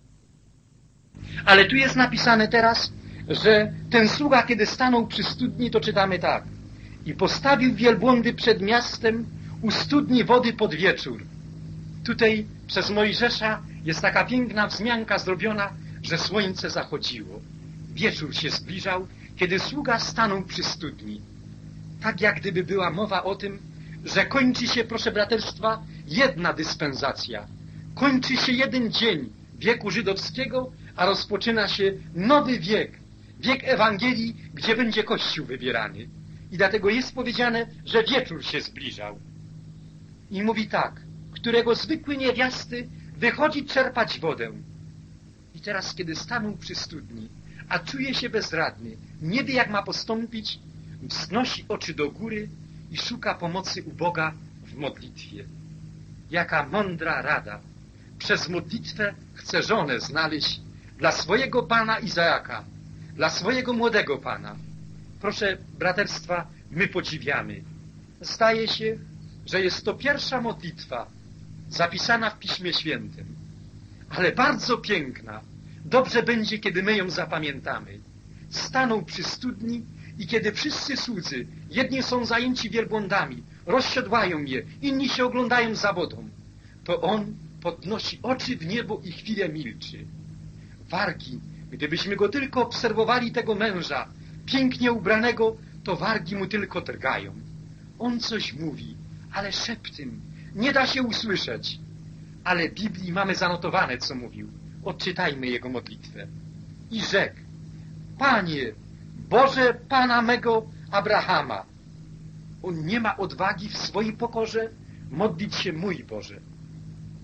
Ale tu jest napisane teraz, że ten sługa, kiedy stanął przy studni, to czytamy tak. I postawił wielbłądy przed miastem u studni wody pod wieczór. Tutaj przez Mojżesza jest taka piękna wzmianka zrobiona, że słońce zachodziło. Wieczór się zbliżał, kiedy sługa stanął przy studni. Tak jak gdyby była mowa o tym, że kończy się, proszę braterstwa, jedna dyspensacja. Kończy się jeden dzień wieku żydowskiego, a rozpoczyna się nowy wiek. Wiek Ewangelii, gdzie będzie Kościół wybierany. I dlatego jest powiedziane, że wieczór się zbliżał. I mówi tak, którego zwykły niewiasty wychodzi czerpać wodę. I teraz, kiedy stanął przy studni, a czuje się bezradny, nie wie, jak ma postąpić, wznosi oczy do góry i szuka pomocy u Boga w modlitwie. Jaka mądra rada! Przez modlitwę chce żonę znaleźć dla swojego pana Izajaka, dla swojego młodego pana. Proszę braterstwa, my podziwiamy. Zdaje się, że jest to pierwsza modlitwa zapisana w Piśmie Świętym, ale bardzo piękna. Dobrze będzie, kiedy my ją zapamiętamy. Stanął przy studni i kiedy wszyscy słudzy, jedni są zajęci wielbłądami, rozsiodłają je, inni się oglądają za wodą, to on podnosi oczy w niebo i chwilę milczy. Wargi, gdybyśmy go tylko obserwowali, tego męża, pięknie ubranego, to wargi mu tylko drgają. On coś mówi, ale szeptem, nie da się usłyszeć. Ale w Biblii mamy zanotowane, co mówił. Odczytajmy jego modlitwę. I rzekł: Panie, Boże Pana mego Abrahama. On nie ma odwagi w swojej pokorze modlić się: mój Boże.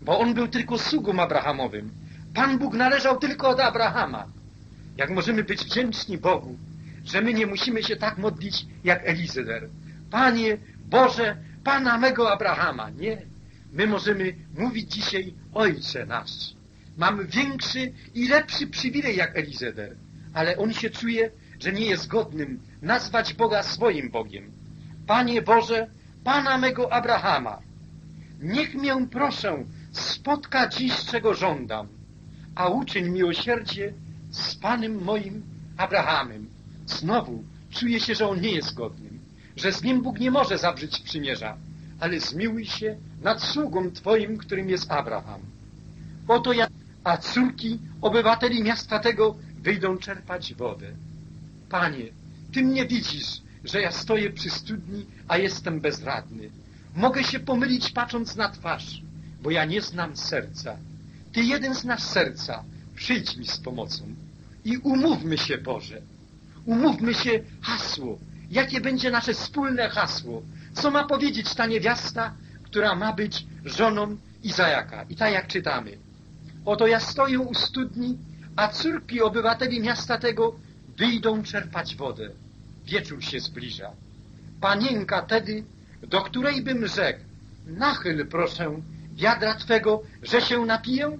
bo on był tylko sługą Abrahamowym. Pan Bóg należał tylko od Abrahama. Jak możemy być wdzięczni Bogu, że my nie musimy się tak modlić jak Elizeder. Panie Boże, Pana mego Abrahama. Nie. My możemy mówić dzisiaj Ojcze nasz. Mamy większy i lepszy przywilej jak Elizeder, ale on się czuje, że nie jest godnym nazwać Boga swoim Bogiem. Panie Boże, Pana mego Abrahama, niech mię proszę spotka dziś, czego żądam, a uczyń miłosierdzie z Panem moim Abrahamem. Znowu czuje się, że on nie jest godnym, że z nim Bóg nie może zawrzeć przymierza, ale zmiłuj się nad sługą Twoim, którym jest Abraham. Oto ja, a córki obywateli miasta tego wyjdą czerpać wodę. Panie, Ty mnie widzisz, że ja stoję przy studni, a jestem bezradny. Mogę się pomylić patrząc na twarz, bo ja nie znam serca. Ty jeden znasz serca, przyjdź mi z pomocą. I umówmy się, Boże. Umówmy się hasło. Jakie będzie nasze wspólne hasło? Co ma powiedzieć ta niewiasta, która ma być żoną Izajaka? I tak jak czytamy. Oto ja stoję u studni, a córki obywateli miasta tego wyjdą czerpać wodę. Wieczór się zbliża. Panienka tedy, do której bym rzekł, nachyl proszę wiadra Twego, że się napiję?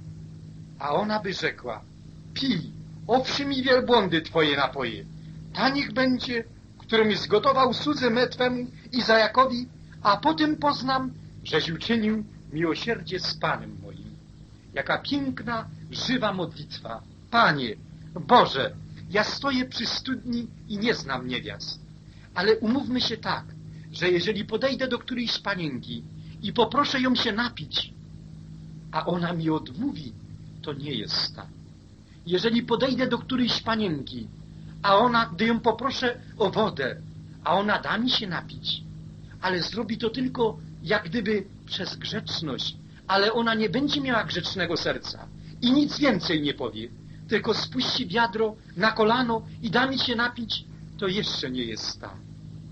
A ona by rzekła, pij, owszy mi wielbłądy Twoje napoje. Ta niech będzie, którym zgotował słudze me Twemu Izajakowi, a potem poznam, żeś uczynił miłosierdzie z Panem moim. Jaka piękna, żywa modlitwa. Panie, Boże, ja stoję przy studni i nie znam niewiast. Ale umówmy się tak, że jeżeli podejdę do którejś panienki i poproszę ją się napić, a ona mi odmówi, to nie jest tak. Jeżeli podejdę do którejś panienki, a ona, gdy ją poproszę o wodę, a ona da mi się napić, ale zrobi to tylko jak gdyby przez grzeczność, ale ona nie będzie miała grzecznego serca i nic więcej nie powie, tylko spuści wiadro na kolano i da mi się napić, to jeszcze nie jest tam.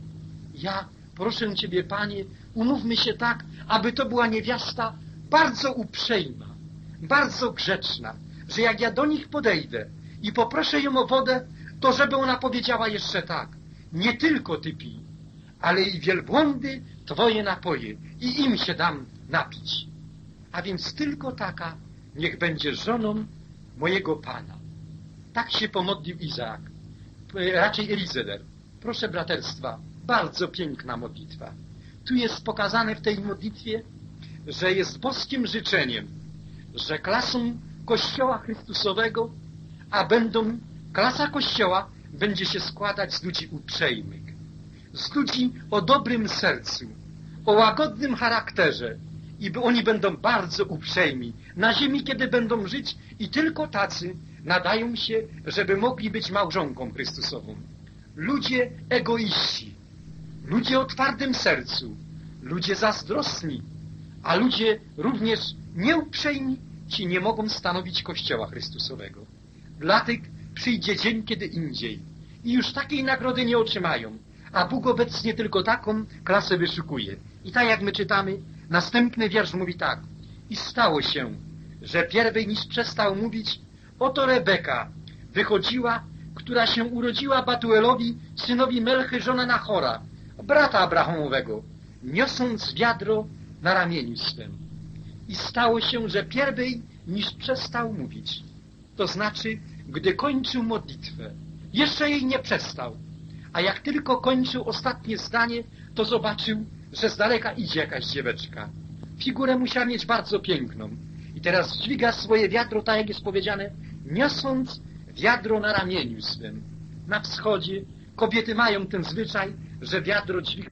Ja proszę Ciebie, Panie, umówmy się tak, aby to była niewiasta bardzo uprzejma, bardzo grzeczna, że jak ja do nich podejdę i poproszę ją o wodę, to żeby ona powiedziała jeszcze tak, nie tylko Ty pij, ale i wielbłądy Twoje napoje i im się dam napić. A więc tylko taka niech będzie żoną mojego Pana. Tak się pomodlił Izaak, raczej Elizeder. Proszę braterstwa, bardzo piękna modlitwa. Tu jest pokazane w tej modlitwie, że jest boskim życzeniem, że klasą Kościoła Chrystusowego, a będą, klasa Kościoła będzie się składać z ludzi uprzejmych, z ludzi o dobrym sercu, o łagodnym charakterze i oni będą bardzo uprzejmi na ziemi, kiedy będą żyć i tylko tacy nadają się, żeby mogli być małżonką Chrystusową. Ludzie egoiści, ludzie o twardym sercu, ludzie zazdrosni, a ludzie również nieuprzejmi, ci nie mogą stanowić Kościoła Chrystusowego. Dla tych przyjdzie dzień kiedy indziej i już takiej nagrody nie otrzymają, a Bóg obecnie tylko taką klasę wyszukuje. I tak jak my czytamy, następny wiersz mówi tak. I stało się, że pierwej niż przestał mówić, oto Rebeka wychodziła, która się urodziła Batuelowi, synowi Melchy, żona Nachora, brata Abrahamowego, niosąc wiadro na ramieniu swym. I stało się, że pierwej niż przestał mówić. To znaczy, gdy kończył modlitwę, jeszcze jej nie przestał. A jak tylko kończył ostatnie zdanie, to zobaczył, że z daleka idzie jakaś dzieweczka. Figurę musiała mieć bardzo piękną. I teraz dźwiga swoje wiadro, tak jak jest powiedziane, niosąc wiadro na ramieniu swym. Na wschodzie kobiety mają ten zwyczaj, że wiadro dźwiga.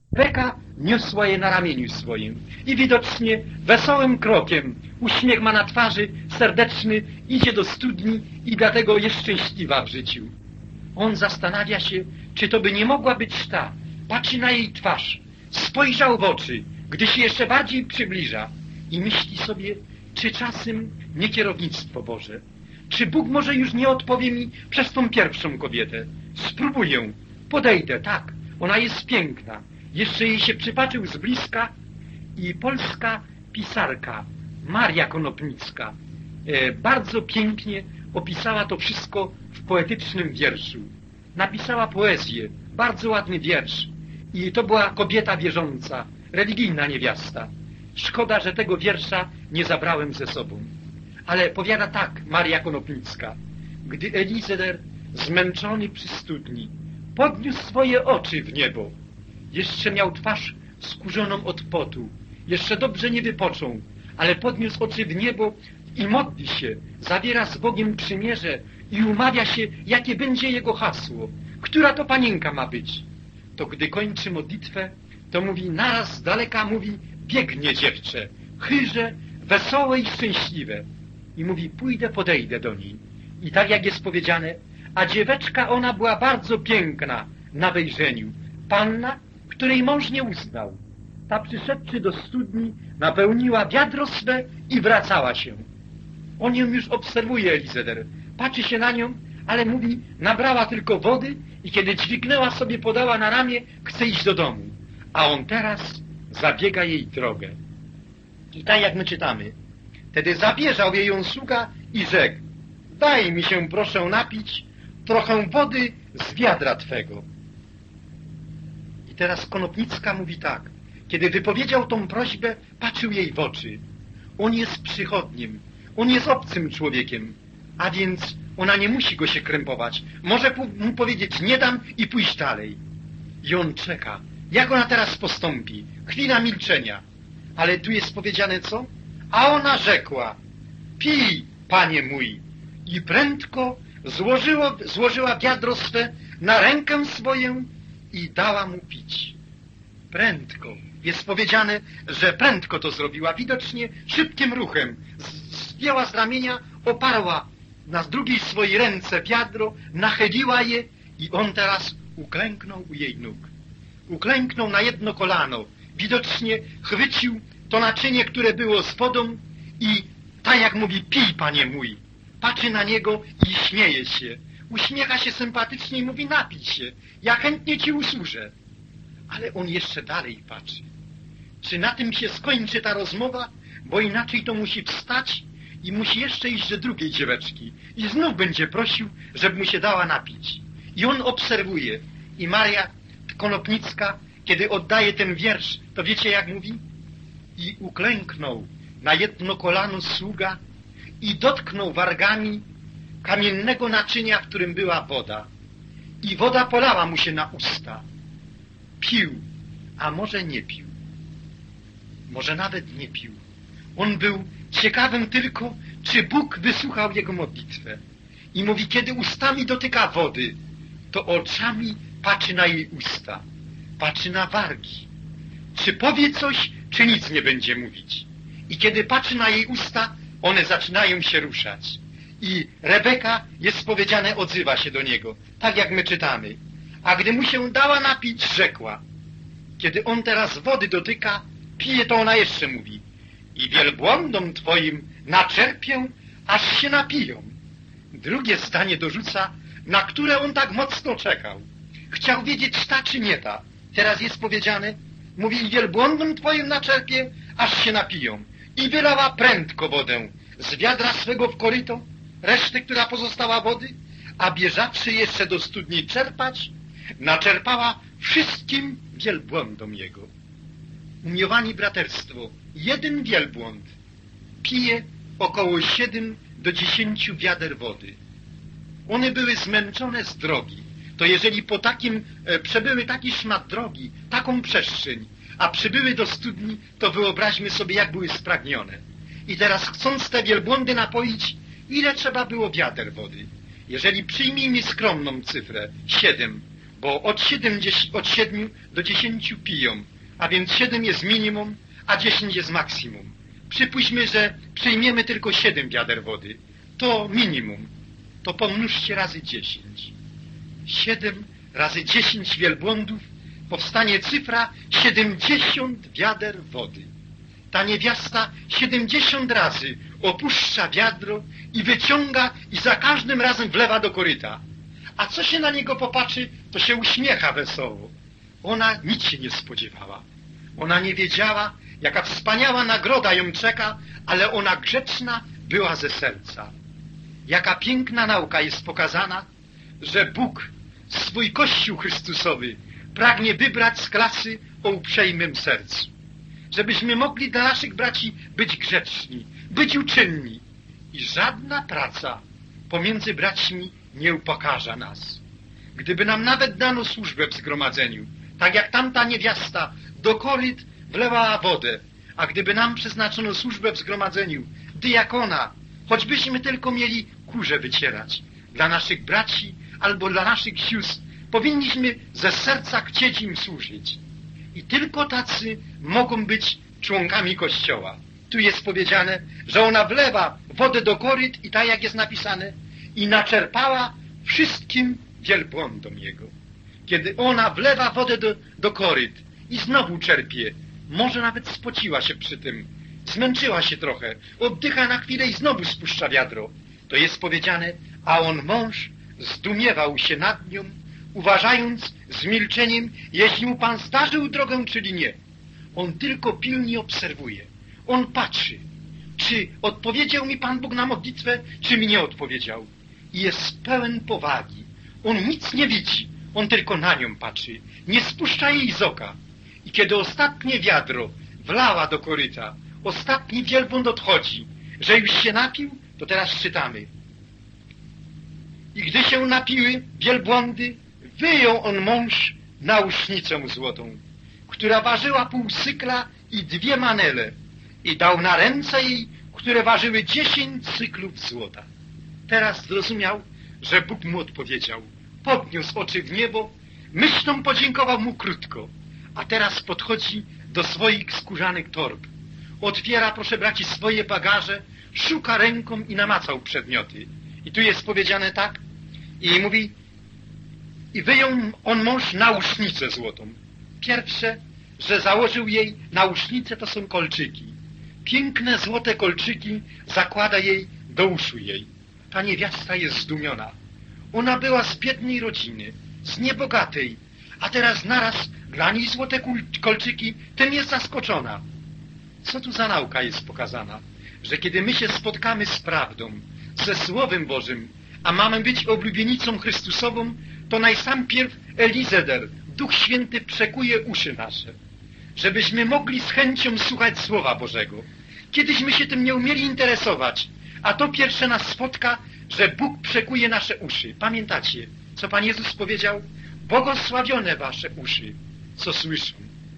Rebeka niosła je na ramieniu swoim i widocznie wesołym krokiem, uśmiech ma na twarzy, serdeczny, idzie do studni i dlatego jest szczęśliwa w życiu. On zastanawia się, czy to by nie mogła być ta. Patrzy na jej twarz, spojrzał w oczy, gdy się jeszcze bardziej przybliża i myśli sobie, czy czasem nie kierownictwo Boże, czy Bóg może już nie odpowie mi przez tą pierwszą kobietę. Spróbuję, podejdę, tak, ona jest piękna. Jeszcze jej się przypatrzył z bliska i polska pisarka Maria Konopnicka e, bardzo pięknie opisała to wszystko w poetycznym wierszu. Napisała poezję, bardzo ładny wiersz i to była kobieta wierząca, religijna niewiasta. Szkoda, że tego wiersza nie zabrałem ze sobą. Ale powiada tak Maria Konopnicka. Gdy Elizeer, zmęczony przy studni, podniósł swoje oczy w niebo, jeszcze miał twarz skórzoną od potu, jeszcze dobrze nie wypoczął, ale podniósł oczy w niebo i modli się, zawiera z Bogiem przymierze i umawia się, jakie będzie jego hasło, która to panienka ma być. To gdy kończy modlitwę, to mówi naraz z daleka, mówi, biegnie dziewczę, chyże, wesołe i szczęśliwe. I mówi, pójdę, podejdę do niej. I tak jak jest powiedziane, a dzieweczka ona była bardzo piękna na wejrzeniu. Panna, której mąż nie uznał. Ta przyszedłszy do studni, napełniła wiadro swe i wracała się. On ją już obserwuje, Elizeer. Patrzy się na nią, ale mówi, nabrała tylko wody i kiedy dźwignęła sobie, podała na ramię, chce iść do domu. A on teraz zabiega jej drogę. I tak jak my czytamy. Wtedy zabieżał jej ją sługa i rzekł, daj mi się proszę napić trochę wody z wiadra twego. I teraz Konopnicka mówi tak. Kiedy wypowiedział tą prośbę, patrzył jej w oczy. On jest przychodnim, on jest obcym człowiekiem, a więc ona nie musi go się krępować. Może mu powiedzieć, nie dam i pójść dalej. I on czeka. Jak ona teraz postąpi? Chwila milczenia. Ale tu jest powiedziane co? A ona rzekła, pij, panie mój. I prędko złożyło, złożyła wiadro swe na rękę swoją i dała mu pić. Prędko. Jest powiedziane, że prędko to zrobiła. Widocznie szybkim ruchem. Zdjęła z ramienia, oparła na drugiej swojej ręce wiadro, nachyliła je i on teraz uklęknął u jej nóg. Uklęknął na jedno kolano. Widocznie chwycił to naczynie, które było z wodą i tak jak mówi, pij, panie mój. Patrzy na niego i śmieje się. Uśmiecha się sympatycznie i mówi, napij się. Ja chętnie ci usłużę. Ale on jeszcze dalej patrzy. Czy na tym się skończy ta rozmowa? Bo inaczej to musi wstać i musi jeszcze iść do drugiej dzieweczki. I znów będzie prosił, żeby mu się dała napić. I on obserwuje. I Maria Konopnicka, kiedy oddaje ten wiersz, to wiecie jak mówi? I uklęknął na jedno kolano sługa i dotknął wargami kamiennego naczynia, w którym była woda. I woda polała mu się na usta. Pił, a może nie pił. Może nawet nie pił. On był ciekawym tylko, czy Bóg wysłuchał jego modlitwę. I mówi, kiedy ustami dotyka wody, to oczami patrzy na jej usta. Patrzy na wargi. Czy powie coś, czy nic nie będzie mówić. I kiedy patrzy na jej usta, one zaczynają się ruszać. I Rebeka, jest powiedziane, odzywa się do niego. Tak jak my czytamy. A gdy mu się dała napić, rzekła. Kiedy on teraz wody dotyka, pije, to ona jeszcze mówi. I wielbłądom twoim naczerpię, aż się napiją. Drugie zdanie dorzuca, na które on tak mocno czekał. Chciał wiedzieć, ta czy nie ta. Teraz jest powiedziane, mówi, i wielbłądom twoim naczerpię, aż się napiją. I wylała prędko wodę z wiadra swego w koryto, resztę, która pozostała wody, a bieżawszy jeszcze do studni czerpać, naczerpała wszystkim wielbłądom jego. Umiłowani braterstwo, jeden wielbłąd pije około siedem do dziesięciu wiader wody. One były zmęczone z drogi. To jeżeli po takim, e, przebyły taki szmat drogi, taką przestrzeń, a przybyły do studni, to wyobraźmy sobie, jak były spragnione. I teraz chcąc te wielbłądy napoić, ile trzeba było wiader wody? Jeżeli przyjmijmy skromną cyfrę, siedem, bo od, siedemdziesięciu, od siedmiu do dziesięciu piją, a więc siedem jest minimum, a dziesięć jest maksimum. Przypuśćmy, że przyjmiemy tylko siedem wiader wody. To minimum. To pomnóżcie razy dziesięć. siedem razy dziesięć wielbłądów powstanie cyfra siedemdziesiąt wiader wody. Ta niewiasta siedemdziesiąt razy opuszcza wiadro i wyciąga i za każdym razem wlewa do koryta. A co się na niego popatrzy, to się uśmiecha wesoło. Ona nic się nie spodziewała. Ona nie wiedziała, jaka wspaniała nagroda ją czeka, ale ona grzeczna była ze serca. Jaka piękna nauka jest pokazana, że Bóg swój Kościół Chrystusowy pragnie wybrać z klasy o uprzejmym sercu. Żebyśmy mogli dla naszych braci być grzeczni, być uczynni. I żadna praca pomiędzy braćmi nie upokarza nas. Gdyby nam nawet dano służbę w zgromadzeniu, tak jak tamta niewiasta do koryt wlewała wodę, a gdyby nam przeznaczono służbę w zgromadzeniu, diakona, choćbyśmy tylko mieli kurze wycierać, dla naszych braci albo dla naszych sióstr, powinniśmy ze serca chcieć im służyć. I tylko tacy mogą być członkami Kościoła. Tu jest powiedziane, że ona wlewa wodę do koryt i tak jak jest napisane, i naczerpała wszystkim wielbłądom jego. Kiedy ona wlewa wodę do, do koryt i znowu czerpie, może nawet spociła się przy tym, zmęczyła się trochę, oddycha na chwilę i znowu spuszcza wiadro. To jest powiedziane, a on mąż zdumiewał się nad nią, uważając z milczeniem, jeśli mu Pan zdarzył drogę, czyli nie. On tylko pilnie obserwuje. On patrzy, czy odpowiedział mi Pan Bóg na modlitwę, czy mi nie odpowiedział. I jest pełen powagi. On nic nie widzi, on tylko na nią patrzy. Nie spuszcza jej z oka. I kiedy ostatnie wiadro wlała do koryta, ostatni wielbłąd odchodzi, że już się napił, to teraz czytamy. I gdy się napiły wielbłądy, wyjął on mąż nausznicę złotą, która ważyła pół cykla i dwie manele, i dał na ręce jej, które ważyły dziesięć cyklów złota. Teraz zrozumiał, że Bóg mu odpowiedział. Podniósł oczy w niebo, myślą podziękował mu krótko, a teraz podchodzi do swoich skórzanych torb. Otwiera, proszę braci, swoje bagaże, szuka ręką i namacał przedmioty. I tu jest powiedziane tak, i mówi, i wyjął on mąż nausznicę złotą. Pierwsze, że założył jej nausznicę, to są kolczyki. Piękne złote kolczyki zakłada jej do uszu jej. Ta niewiasta jest zdumiona. Ona była z biednej rodziny, z niebogatej, a teraz naraz dla niej złote kolczyki, tym jest zaskoczona. Co tu za nauka jest pokazana? Że kiedy my się spotkamy z prawdą, ze Słowem Bożym, a mamy być oblubienicą Chrystusową, to najsampierw Elizeder, Duch Święty przekuje uszy nasze, żebyśmy mogli z chęcią słuchać Słowa Bożego. Kiedyśmy się tym nie umieli interesować, a to pierwsze nas spotka, że Bóg przekuje nasze uszy. Pamiętacie, co Pan Jezus powiedział? Błogosławione wasze uszy, co słyszą.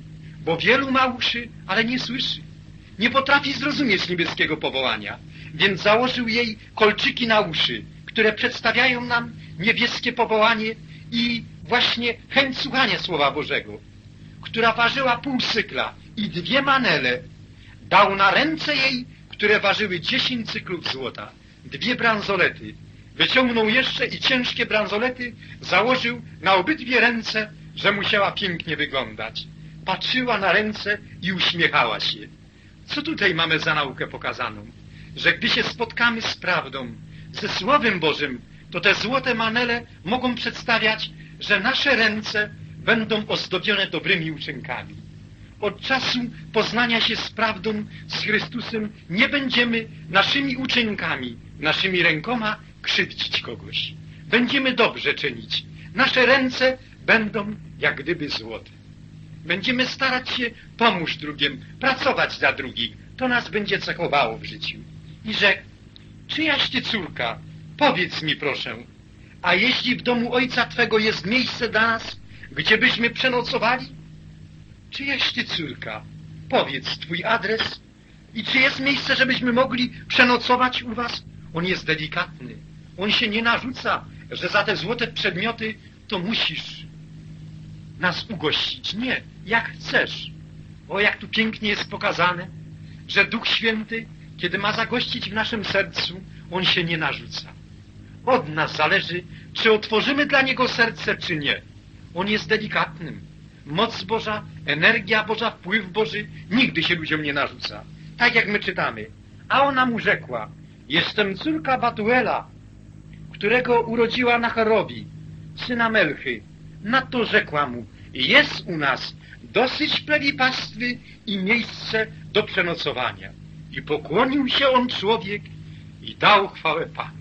Bo wielu ma uszy, ale nie słyszy. Nie potrafi zrozumieć niebieskiego powołania, więc założył jej kolczyki na uszy, które przedstawiają nam niebieskie powołanie i właśnie chęć słuchania Słowa Bożego, która ważyła pół cykla i dwie manele, dał na ręce jej, które ważyły dziesięć cyklów złota, dwie bransolety. Wyciągnął jeszcze i ciężkie bransolety założył na obydwie ręce, że musiała pięknie wyglądać. Patrzyła na ręce i uśmiechała się. Co tutaj mamy za naukę pokazaną? Że gdy się spotkamy z prawdą, ze Słowem Bożym, to te złote manele mogą przedstawiać, że nasze ręce będą ozdobione dobrymi uczynkami. Od czasu poznania się z prawdą, z Chrystusem, nie będziemy naszymi uczynkami, naszymi rękoma krzywdzić kogoś. Będziemy dobrze czynić. Nasze ręce będą jak gdyby złote. Będziemy starać się pomóc drugim, pracować dla drugich. To nas będzie cechowało w życiu. I rzekł, czyjaś ty córka, powiedz mi proszę, a jeśli w domu ojca twego jest miejsce dla nas, gdzie byśmy przenocowali? Czyjaś ty córka, powiedz twój adres i czy jest miejsce, żebyśmy mogli przenocować u was? On jest delikatny. On się nie narzuca, że za te złote przedmioty to musisz. nas ugościć. Nie, jak chcesz. O, jak tu pięknie jest pokazane, że Duch Święty, kiedy ma zagościć w naszym sercu, On się nie narzuca. Od nas zależy, czy otworzymy dla Niego serce, czy nie. On jest delikatnym. Moc Boża, energia Boża, wpływ Boży nigdy się ludziom nie narzuca. Tak jak my czytamy. A ona mu rzekła: jestem córka Batuela, którego urodziła Nachorowi, syna Melchy. Na to rzekła mu: jest u nas dosyć plewi pastwy i miejsce do przenocowania. I pokłonił się on człowiek i dał chwałę Panu.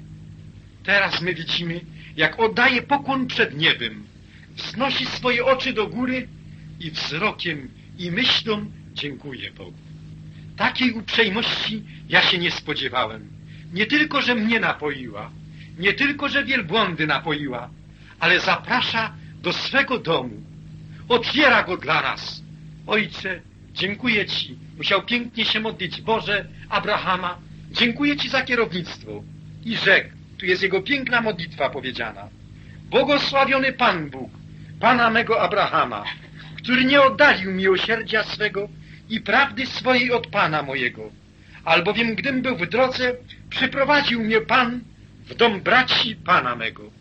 Teraz my widzimy, jak oddaje pokłon przed niebem, wznosi swoje oczy do góry i wzrokiem i myślą dziękuję Bogu. Takiej uprzejmości ja się nie spodziewałem. Nie tylko, że mnie napoiła, nie tylko, że wielbłądy napoiła, ale zaprasza do swego domu. Otwiera go dla nas. Ojcze, dziękuję Ci. Musiał pięknie się modlić. Boże, Abrahama, dziękuję Ci za kierownictwo. I rzekł, tu jest jego piękna modlitwa powiedziana: błogosławiony Pan Bóg, Pana mego Abrahama, który nie oddalił miłosierdzia swego i prawdy swojej od Pana mojego, albowiem gdym był w drodze, przyprowadził mnie Pan w dom braci Pana mego.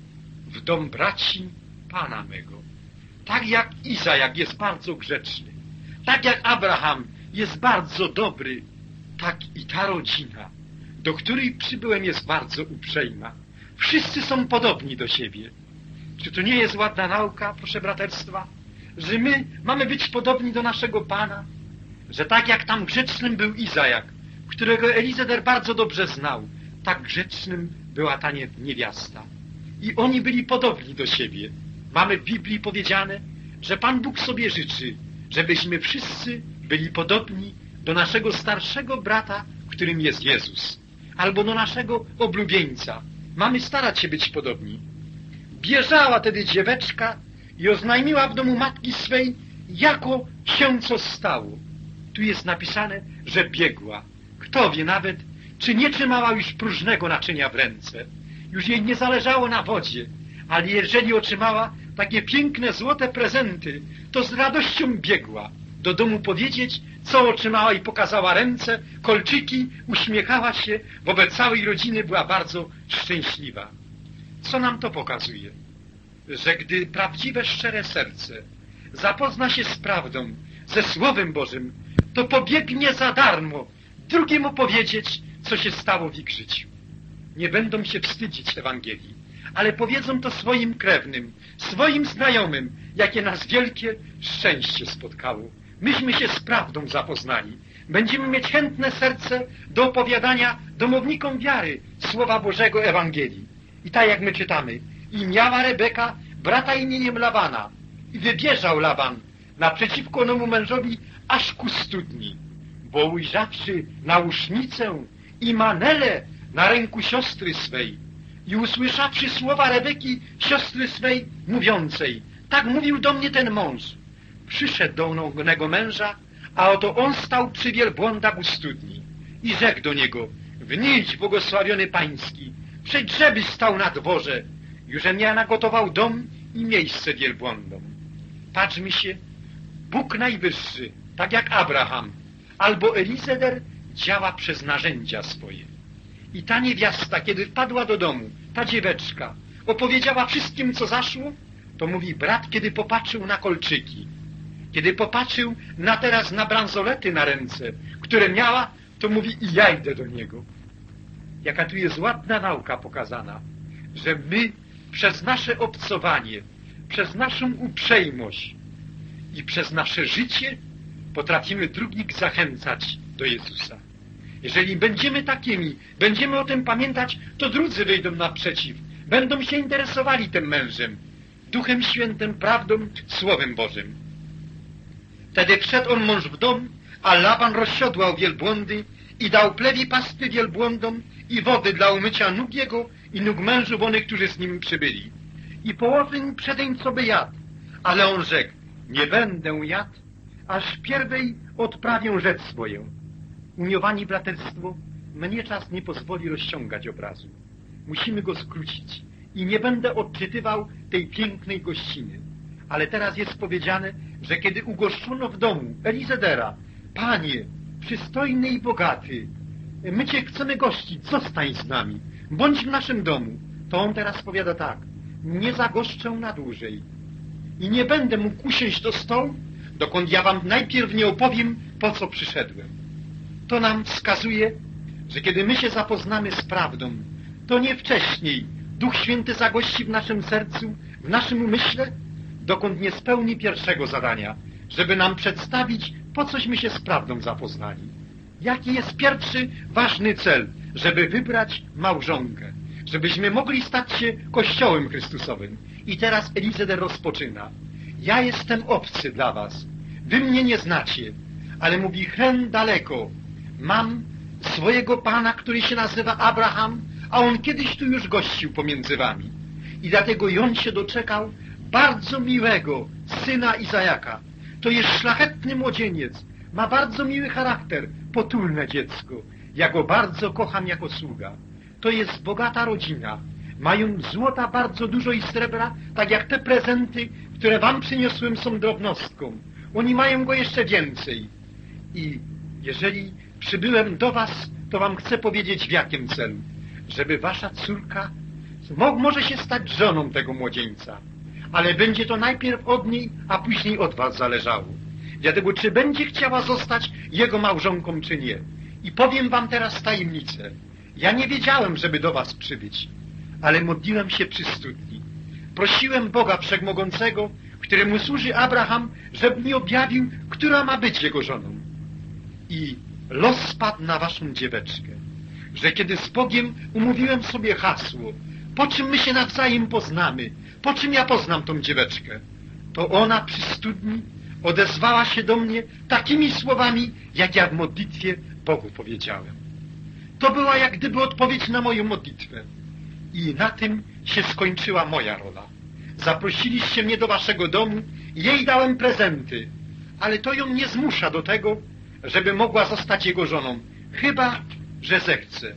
W dom braci Pana mego. Tak jak Izajak jest bardzo grzeczny, tak jak Abraham jest bardzo dobry, tak i ta rodzina, do której przybyłem, jest bardzo uprzejma. Wszyscy są podobni do siebie. Czy to nie jest ładna nauka, proszę braterstwa? Że my mamy być podobni do naszego Pana? Że tak jak tam grzecznym był Izajak, którego Elizezer bardzo dobrze znał, tak grzecznym była ta niewiasta. I oni byli podobni do siebie. Mamy w Biblii powiedziane, że Pan Bóg sobie życzy, żebyśmy wszyscy byli podobni do naszego starszego brata, którym jest Jezus, albo do naszego oblubieńca. Mamy starać się być podobni. Bieżała tedy dzieweczka i oznajmiła w domu matki swej, jako się co stało. Tu jest napisane, że biegła. Kto wie nawet, czy nie trzymała już próżnego naczynia w ręce. Już jej nie zależało na wodzie, ale jeżeli otrzymała takie piękne, złote prezenty, to z radością biegła do domu powiedzieć, co otrzymała, i pokazała ręce, kolczyki, uśmiechała się, wobec całej rodziny była bardzo szczęśliwa. Co nam to pokazuje? Że gdy prawdziwe, szczere serce zapozna się z prawdą, ze Słowem Bożym, to pobiegnie za darmo drugiemu powiedzieć, co się stało w ich życiu. Nie będą się wstydzić Ewangelii, ale powiedzą to swoim krewnym, swoim znajomym, jakie nas wielkie szczęście spotkało. Myśmy się z prawdą zapoznali. Będziemy mieć chętne serce do opowiadania domownikom wiary Słowa Bożego Ewangelii. I tak jak my czytamy: i miała Rebeka brata imieniem Labana, i wybieżał Laban naprzeciwko nowemu mężowi aż ku studni, bo ujrzawszy nausznicę i manelę na ręku siostry swej i usłyszawszy słowa Rebeki, siostry swej, mówiącej: tak mówił do mnie ten mąż, przyszedł do nowego męża, a oto on stał przy wielbłądach u studni i rzekł do niego: wnieść, błogosławiony Pański, przejdź, żebyś stał na dworze, jużem ja nagotował dom i miejsce wielbłądom. Patrzmy się, Bóg Najwyższy, tak jak Abraham albo Elizezer, działa przez narzędzia swoje. I ta niewiasta, kiedy wpadła do domu, ta dzieweczka, opowiedziała wszystkim, co zaszło, to mówi brat, kiedy popatrzył na kolczyki, kiedy popatrzył na teraz na bransolety na ręce, które miała, to mówi: i ja idę do niego. Jaka tu jest ładna nauka pokazana, że my przez nasze obcowanie, przez naszą uprzejmość i przez nasze życie potrafimy drugich zachęcać do Jezusa. Jeżeli będziemy takimi, będziemy o tym pamiętać, to drudzy wyjdą naprzeciw, będą się interesowali tym mężem, Duchem Świętym, prawdą, Słowem Bożym. Wtedy wszedł on mąż w dom, a Laban rozsiodłał wielbłądy i dał plewi pastwy wielbłądom i wody dla umycia nóg jego i nóg mężów onych, którzy z nim przybyli. I położył przedeń, co by jadł. Ale on rzekł: nie będę jadł, aż pierwej odprawię rzecz swoją. Umiłowani braterstwo, mnie czas nie pozwoli rozciągać obrazu. Musimy go skrócić i nie będę odczytywał tej pięknej gościny. Ale teraz jest powiedziane, że kiedy ugoszczono w domu Elizedera, Panie, przystojny i bogaty, my Cię chcemy gościć, zostań z nami, bądź w naszym domu, to on teraz powiada tak, nie zagoszczę na dłużej i nie będę mógł usiąść do stołu, dokąd ja wam najpierw nie opowiem, po co przyszedłem. To nam wskazuje, że kiedy my się zapoznamy z prawdą, to nie wcześniej Duch Święty zagości w naszym sercu, w naszym umyśle, dokąd nie spełni pierwszego zadania, żeby nam przedstawić, po cośmy się z prawdą zapoznali. Jaki jest pierwszy ważny cel, żeby wybrać małżonkę, żebyśmy mogli stać się Kościołem Chrystusowym. I teraz Elizeder rozpoczyna. Ja jestem obcy dla was, wy mnie nie znacie, ale mówi, hen daleko, mam swojego Pana, który się nazywa Abraham, a on kiedyś tu już gościł pomiędzy wami. I dlatego i on się doczekał bardzo miłego syna Izajaka. To jest szlachetny młodzieniec, ma bardzo miły charakter, potulne dziecko. Ja go bardzo kocham jako sługa. To jest bogata rodzina. Mają złota bardzo dużo i srebra, tak jak te prezenty, które wam przyniosłem, są drobnostką. Oni mają go jeszcze więcej. I jeżeli przybyłem do was, to wam chcę powiedzieć w jakim celu. Żeby wasza córka mo może się stać żoną tego młodzieńca. Ale będzie to najpierw od niej, a później od was zależało. Dlatego, czy będzie chciała zostać jego małżonką, czy nie. I powiem wam teraz tajemnicę. Ja nie wiedziałem, żeby do was przybyć, ale modliłem się przy studni. Prosiłem Boga Wszechmogącego, któremu służy Abraham, żeby mi objawił, która ma być jego żoną. I los spadł na waszą dzieweczkę, że kiedy z Bogiem umówiłem sobie hasło, po czym my się nawzajem poznamy, po czym ja poznam tą dzieweczkę, to ona przy studni odezwała się do mnie takimi słowami, jak ja w modlitwie Bogu powiedziałem. To była jak gdyby odpowiedź na moją modlitwę. I na tym się skończyła moja rola. Zaprosiliście mnie do waszego domu, jej dałem prezenty, ale to ją nie zmusza do tego, żeby mogła zostać jego żoną, chyba że zechce.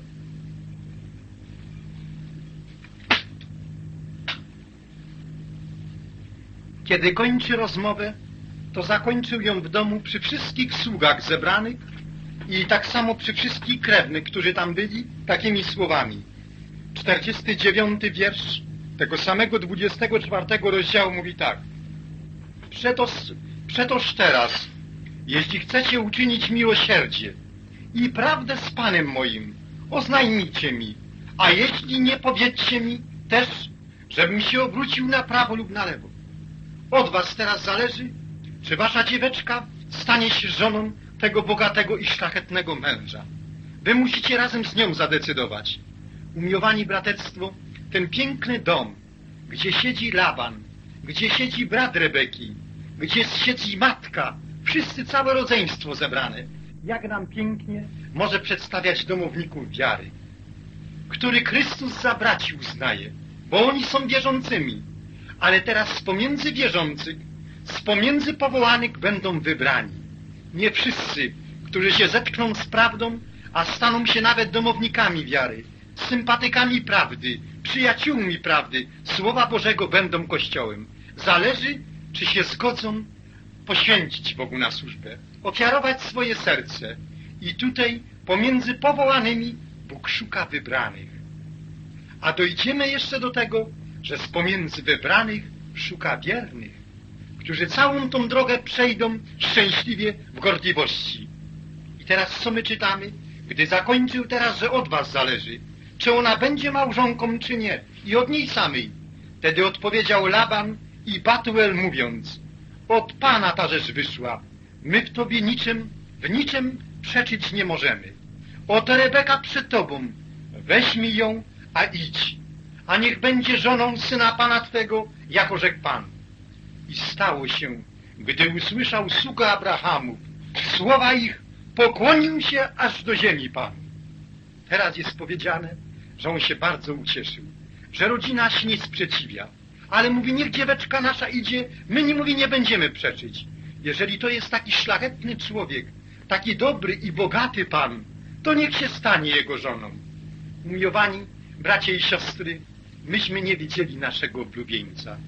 Kiedy kończy rozmowę, to zakończył ją w domu przy wszystkich sługach zebranych i tak samo przy wszystkich krewnych, którzy tam byli, takimi słowami. czterdziesty dziewiąty wiersz tego samego dwudziestego czwartego rozdziału mówi tak. Przetoż, przetoż teraz, jeśli chcecie uczynić miłosierdzie i prawdę z Panem moim, oznajmijcie mi, a jeśli nie, powiedzcie mi też, żebym się obrócił na prawo lub na lewo. Od was teraz zależy, czy wasza dzieweczka stanie się żoną tego bogatego i szlachetnego męża. Wy musicie razem z nią zadecydować. Umiłowani braterstwo, ten piękny dom, gdzie siedzi Laban, gdzie siedzi brat Rebeki, gdzie siedzi matka, wszyscy, całe rodzeństwo zebrane, jak nam pięknie może przedstawiać domowników wiary, który Chrystus za braci uznaje, bo oni są wierzącymi, ale teraz z pomiędzy wierzących, z pomiędzy powołanych będą wybrani. Nie wszyscy, którzy się zetkną z prawdą, a staną się nawet domownikami wiary, sympatykami prawdy, przyjaciółmi prawdy, Słowa Bożego będą Kościołem. Zależy, czy się zgodzą poświęcić Bogu na służbę, ofiarować swoje serce. I tutaj pomiędzy powołanymi Bóg szuka wybranych. A dojdziemy jeszcze do tego, że z pomiędzy wybranych szuka wiernych, którzy całą tą drogę przejdą szczęśliwie w gorliwości. I teraz co my czytamy? Gdy zakończył teraz, że od was zależy, czy ona będzie małżonką, czy nie, i od niej samej. Wtedy odpowiedział Laban i Batuel mówiąc, od Pana ta rzecz wyszła, my w tobie niczym, w niczym przeczyć nie możemy. Oto Rebeka przed tobą, weźmij ją, a idź, a niech będzie żoną syna Pana twego, jako rzekł Pan. I stało się, gdy usłyszał sługa Abrahamów słowa ich, pokłonił się aż do ziemi Panu. Teraz jest powiedziane, że on się bardzo ucieszył, że rodzina się nie sprzeciwia, ale mówi, niech dzieweczka nasza idzie, my nie mówi, nie będziemy przeczyć. Jeżeli to jest taki szlachetny człowiek, taki dobry i bogaty Pan, to niech się stanie jego żoną. Umiłowani bracia i siostry, myśmy nie widzieli naszego oblubieńca.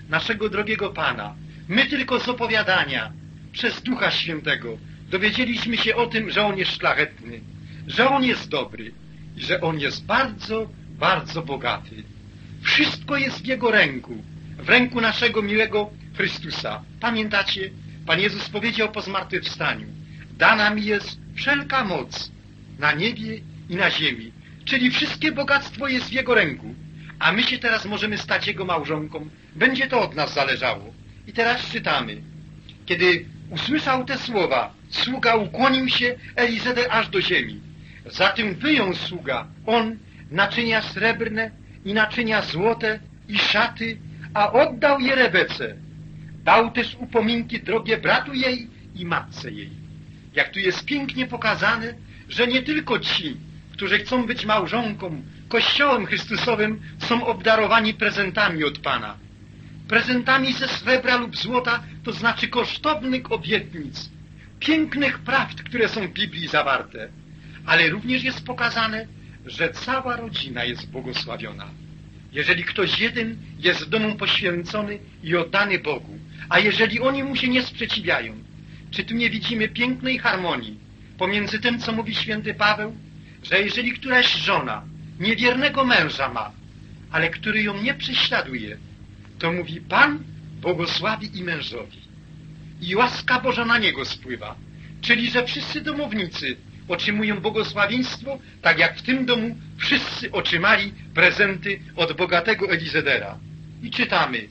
naszego drogiego Pana. My tylko z opowiadania, przez Ducha Świętego, dowiedzieliśmy się o tym, że On jest szlachetny, że On jest dobry i że On jest bardzo, bardzo bogaty. Wszystko jest w Jego ręku, w ręku naszego miłego Chrystusa. Pamiętacie? Pan Jezus powiedział po zmartwychwstaniu: dana mi jest wszelka moc na niebie i na ziemi. Czyli wszystkie bogactwo jest w Jego ręku, a my się teraz możemy stać Jego małżonką. Będzie to od nas zależało. I teraz czytamy. Kiedy usłyszał te słowa, sługa ukłonił się Elizeder aż do ziemi. Zatem wyjął sługa, on, naczynia srebrne i naczynia złote i szaty, a oddał je Rebece. Dał też upominki drogie bratu jej i matce jej. Jak tu jest pięknie pokazane, że nie tylko ci, którzy chcą być małżonką, Kościołem Chrystusowym, są obdarowani prezentami od Pana. Prezentami ze srebra lub złota, to znaczy kosztownych obietnic, pięknych prawd, które są w Biblii zawarte. Ale również jest pokazane, że cała rodzina jest błogosławiona. Jeżeli ktoś jeden jest w domu poświęcony i oddany Bogu, a jeżeli oni mu się nie sprzeciwiają, czy tu nie widzimy pięknej harmonii pomiędzy tym, co mówi święty Paweł, że jeżeli któraś żona niewiernego męża ma, ale który ją nie prześladuje, to mówi: Pan błogosławi i mężowi. I łaska Boża na niego spływa. Czyli, że wszyscy domownicy otrzymują błogosławieństwo, tak jak w tym domu wszyscy otrzymali prezenty od bogatego Elizedera. I czytamy: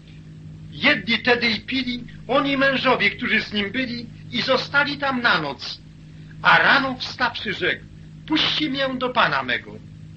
jedli tedy i pili oni mężowie, którzy z nim byli, i zostali tam na noc. A rano wstawszy rzekł: puści mię do Pana mego.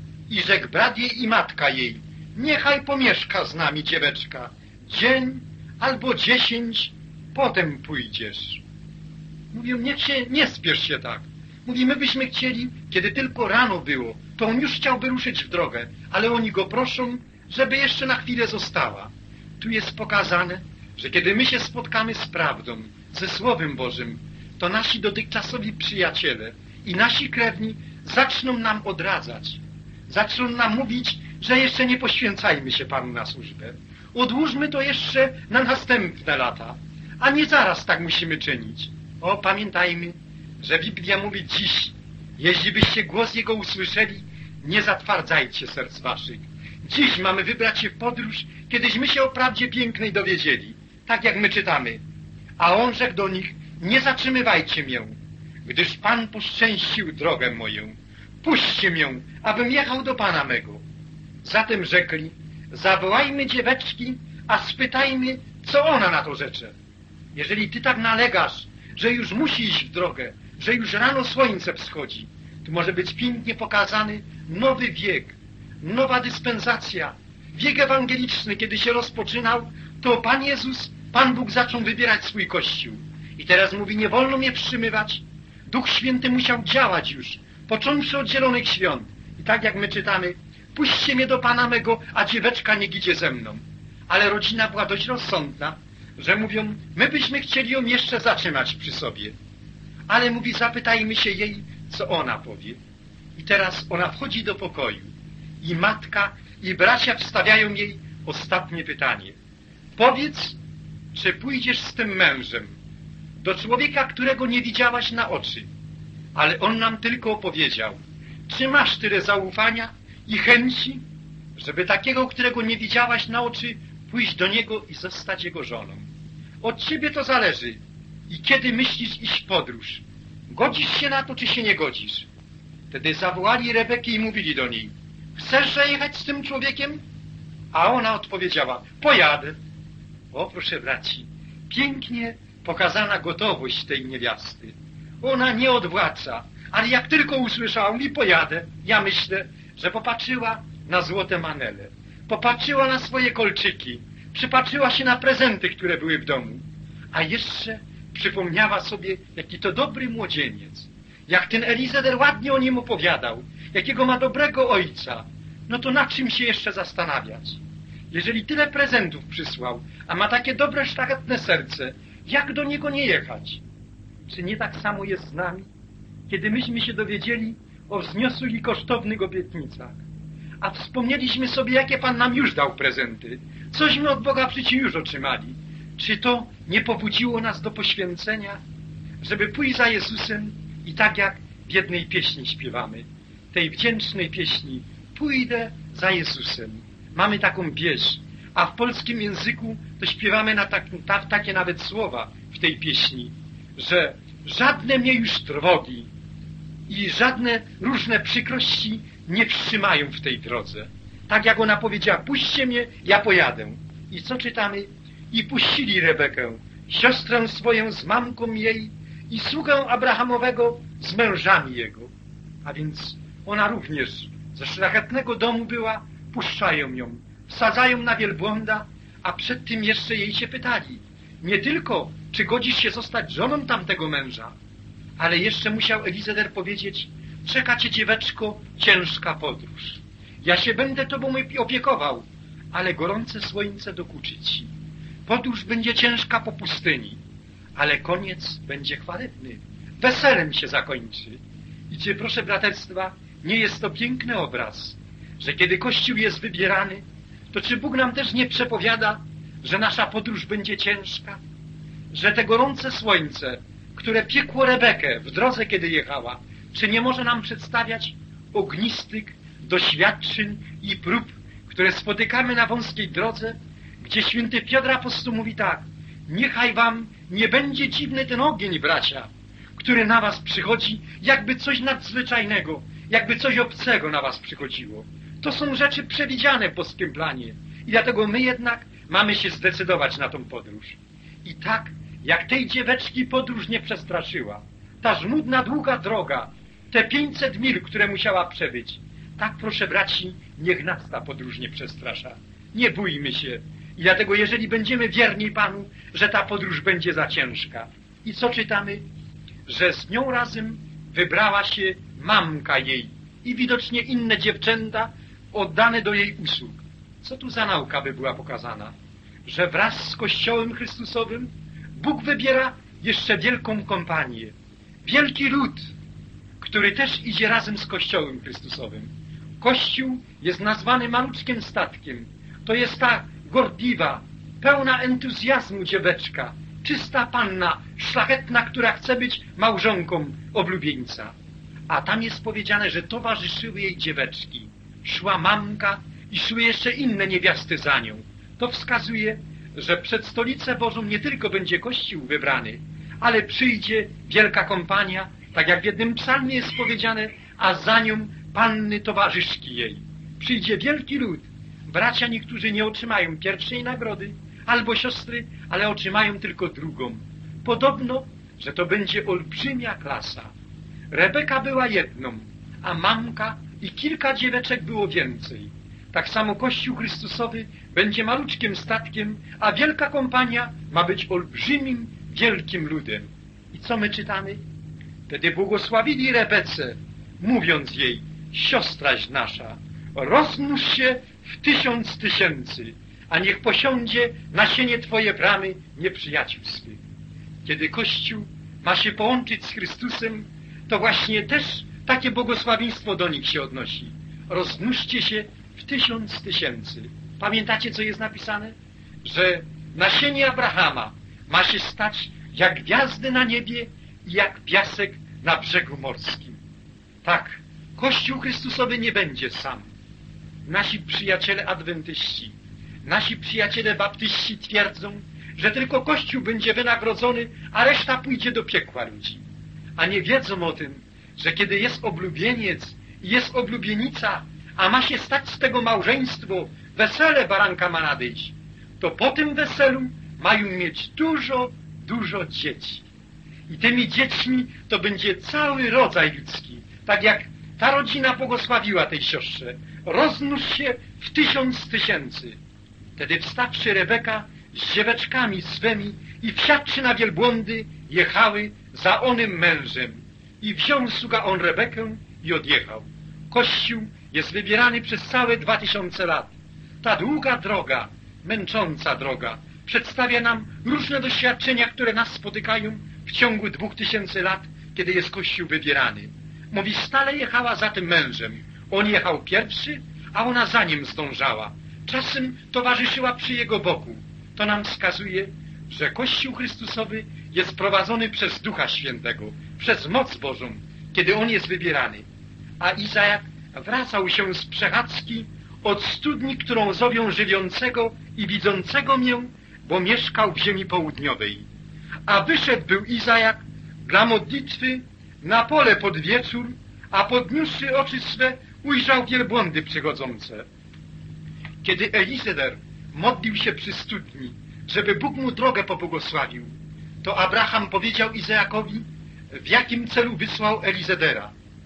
I rzekł brat jej i matka jej: niechaj pomieszka z nami dzieweczka dzień albo dziesięć, potem pójdziesz. Mówią: niech się, nie spiesz się tak. Mówi: my byśmy chcieli, kiedy tylko rano było, to on już chciałby ruszyć w drogę, ale oni go proszą, żeby jeszcze na chwilę została. Tu jest pokazane, że kiedy my się spotkamy z prawdą, ze Słowem Bożym, to nasi dotychczasowi przyjaciele i nasi krewni zaczną nam odradzać. Zaczną nam mówić, że jeszcze nie poświęcajmy się Panu na służbę. Odłóżmy to jeszcze na następne lata, a nie zaraz tak musimy czynić. O, pamiętajmy, że Biblia mówi dziś: jeśli byście głos Jego usłyszeli, nie zatwardzajcie serc waszych. Dziś mamy wybrać się w podróż, kiedyśmy się o prawdzie pięknej dowiedzieli, tak jak my czytamy. A On rzekł do nich: nie zatrzymywajcie mię, gdyż Pan poszczęścił drogę moją. Puśćcie mię, abym jechał do Pana mego. Zatem rzekli: zawołajmy dzieweczki, a spytajmy, co ona na to rzecze. Jeżeli ty tak nalegasz, że już musi iść w drogę, że już rano słońce wschodzi, tu może być pięknie pokazany nowy wiek, nowa dyspensacja. Wiek ewangeliczny, kiedy się rozpoczynał, to Pan Jezus, Pan Bóg zaczął wybierać swój Kościół. I teraz mówi: nie wolno mnie wstrzymywać. Duch Święty musiał działać już, począwszy od Zielonych Świąt. I tak jak my czytamy: puśćcie mnie do Pana mego, a dzieweczka niech idzie ze mną. Ale rodzina była dość rozsądna, że mówią: my byśmy chcieli ją jeszcze zatrzymać przy sobie. Ale mówi: zapytajmy się jej, co ona powie. I teraz ona wchodzi do pokoju. I matka, i bracia wstawiają jej ostatnie pytanie. Powiedz, czy pójdziesz z tym mężem do człowieka, którego nie widziałaś na oczy, ale on nam tylko opowiedział. Czy masz tyle zaufania i chęci, żeby takiego, którego nie widziałaś na oczy, pójść do niego i zostać jego żoną? Od ciebie to zależy. I kiedy myślisz iść w podróż, godzisz się na to, czy się nie godzisz? Wtedy zawołali Rebekę i mówili do niej: chcesz jechać z tym człowiekiem? A ona odpowiedziała: pojadę. O, proszę braci, pięknie pokazana gotowość tej niewiasty. Ona nie odwładca, ale jak tylko usłyszała, mówi: pojadę. Ja myślę, że popatrzyła na złote manele, popatrzyła na swoje kolczyki, przypatrzyła się na prezenty, które były w domu, a jeszcze przypomniała sobie, jaki to dobry młodzieniec, jak ten Elizeder ładnie o nim opowiadał, jakiego ma dobrego ojca. No to na czym się jeszcze zastanawiać? Jeżeli tyle prezentów przysłał, a ma takie dobre, szlachetne serce, jak do niego nie jechać? Czy nie tak samo jest z nami, kiedy myśmy się dowiedzieli o wzniosłych i kosztownych obietnicach, a wspomnieliśmy sobie, jakie Pan nam już dał prezenty. Cośmy od Boga w życiu już otrzymali. Czy to nie pobudziło nas do poświęcenia, żeby pójść za Jezusem i tak jak w jednej pieśni śpiewamy, tej wdzięcznej pieśni, pójdę za Jezusem. Mamy taką pieśń, a w polskim języku to śpiewamy na tak, ta, takie nawet słowa w tej pieśni, że żadne mnie już trwogi i żadne różne przykrości nie wstrzymają w tej drodze. Tak jak ona powiedziała, puśćcie mnie, ja pojadę. I co czytamy? I puścili Rebekę, siostrę swoją z mamką jej i sługę Abrahamowego z mężami jego. A więc ona również ze szlachetnego domu była, puszczają ją, wsadzają na wielbłąda, a przed tym jeszcze jej się pytali. Nie tylko, czy godzisz się zostać żoną tamtego męża, ale jeszcze musiał Elizezer powiedzieć, czeka cię, dzieweczko, ciężka podróż. Ja się będę tobą opiekował, ale gorące słońce dokuczy ci. Podróż będzie ciężka po pustyni, ale koniec będzie chwalebny. Weselem się zakończy. I czy, proszę braterstwa, nie jest to piękny obraz, że kiedy Kościół jest wybierany, to czy Bóg nam też nie przepowiada, że nasza podróż będzie ciężka? Że te gorące słońce, które piekło Rebekę w drodze, kiedy jechała, czy nie może nam przedstawiać ognistych doświadczeń i prób, które spotykamy na wąskiej drodze, gdzie święty Piotr Apostoł mówi tak, niechaj wam nie będzie dziwny ten ogień, bracia, który na was przychodzi, jakby coś nadzwyczajnego, jakby coś obcego na was przychodziło. To są rzeczy przewidziane w boskim planie i dlatego my jednak mamy się zdecydować na tą podróż. I tak, jak tej dzieweczki podróż nie przestraszyła, ta żmudna, długa droga, te pięćset mil, które musiała przebyć, tak, proszę braci, niech nas ta podróż nie przestrasza. Nie bójmy się. I dlatego, jeżeli będziemy wierni Panu, że ta podróż będzie za ciężka. I co czytamy? Że z nią razem wybrała się mamka jej i widocznie inne dziewczęta oddane do jej usług. Co tu za nauka by była pokazana? Że wraz z Kościołem Chrystusowym Bóg wybiera jeszcze wielką kompanię. Wielki lud, który też idzie razem z Kościołem Chrystusowym. Kościół jest nazwany maluczkim statkiem. To jest ta gorliwa, pełna entuzjazmu dzieweczka, czysta panna, szlachetna, która chce być małżonką oblubieńca. A tam jest powiedziane, że towarzyszyły jej dzieweczki. Szła mamka i szły jeszcze inne niewiasty za nią. To wskazuje, że przed stolicę Bożą nie tylko będzie Kościół wybrany, ale przyjdzie wielka kompania, tak jak w jednym psalmie jest powiedziane, a za nią panny towarzyszki jej. Przyjdzie wielki lud. Bracia niektórzy nie otrzymają pierwszej nagrody, albo siostry, ale otrzymają tylko drugą. Podobno, że to będzie olbrzymia klasa. Rebeka była jedną, a mamka i kilka dzieweczek było więcej. Tak samo Kościół Chrystusowy będzie maluczkim statkiem, a wielka kompania ma być olbrzymim, wielkim ludem. I co my czytamy? Wtedy błogosławili Rebece, mówiąc jej, siostraś nasza, rozmnóż się w tysiąc tysięcy, a niech posiądzie nasienie Twoje bramy nieprzyjaciół swych. Kiedy Kościół ma się połączyć z Chrystusem, to właśnie też takie błogosławieństwo do nich się odnosi. Rozmnóżcie się w tysiąc tysięcy. Pamiętacie, co jest napisane? Że nasienie Abrahama ma się stać jak gwiazdy na niebie i jak piasek na brzegu morskim. Tak, Kościół Chrystusowy nie będzie sam. Nasi przyjaciele adwentyści, nasi przyjaciele baptyści twierdzą, że tylko Kościół będzie wynagrodzony, a reszta pójdzie do piekła ludzi. A nie wiedzą o tym, że kiedy jest oblubieniec i jest oblubienica, a ma się stać z tego małżeństwo, wesele baranka ma nadejść, to po tym weselu mają mieć dużo, dużo dzieci. I tymi dziećmi to będzie cały rodzaj ludzki. Tak jak ta rodzina błogosławiła tej siostrze. Rozmnóż się w tysiąc tysięcy. Wtedy wstawszy Rebeka z dzieweczkami swymi i wsiadłszy na wielbłądy, jechały za onym mężem. I wziął sługa on Rebekę i odjechał. Kościół jest wybierany przez całe dwa tysiące lat. Ta długa droga, męcząca droga, przedstawia nam różne doświadczenia, które nas spotykają w ciągu dwóch tysięcy lat, kiedy jest Kościół wybierany. Mówi, stale jechała za tym mężem. On jechał pierwszy, a ona za nim zdążała. Czasem towarzyszyła przy jego boku. To nam wskazuje, że Kościół Chrystusowy jest prowadzony przez Ducha Świętego, przez moc Bożą, kiedy on jest wybierany. A Izajak wracał się z przechadzki od studni, którą zowią żywiącego i widzącego mię, bo mieszkał w ziemi południowej. A wyszedł był Izajak dla modlitwy na pole pod wieczór, a podniósłszy oczy swe, ujrzał wielbłądy przychodzące. Kiedy Elizeber modlił się przy studni, żeby Bóg mu drogę pobłogosławił, to Abraham powiedział Izajakowi, w jakim celu wysłał Elizedera.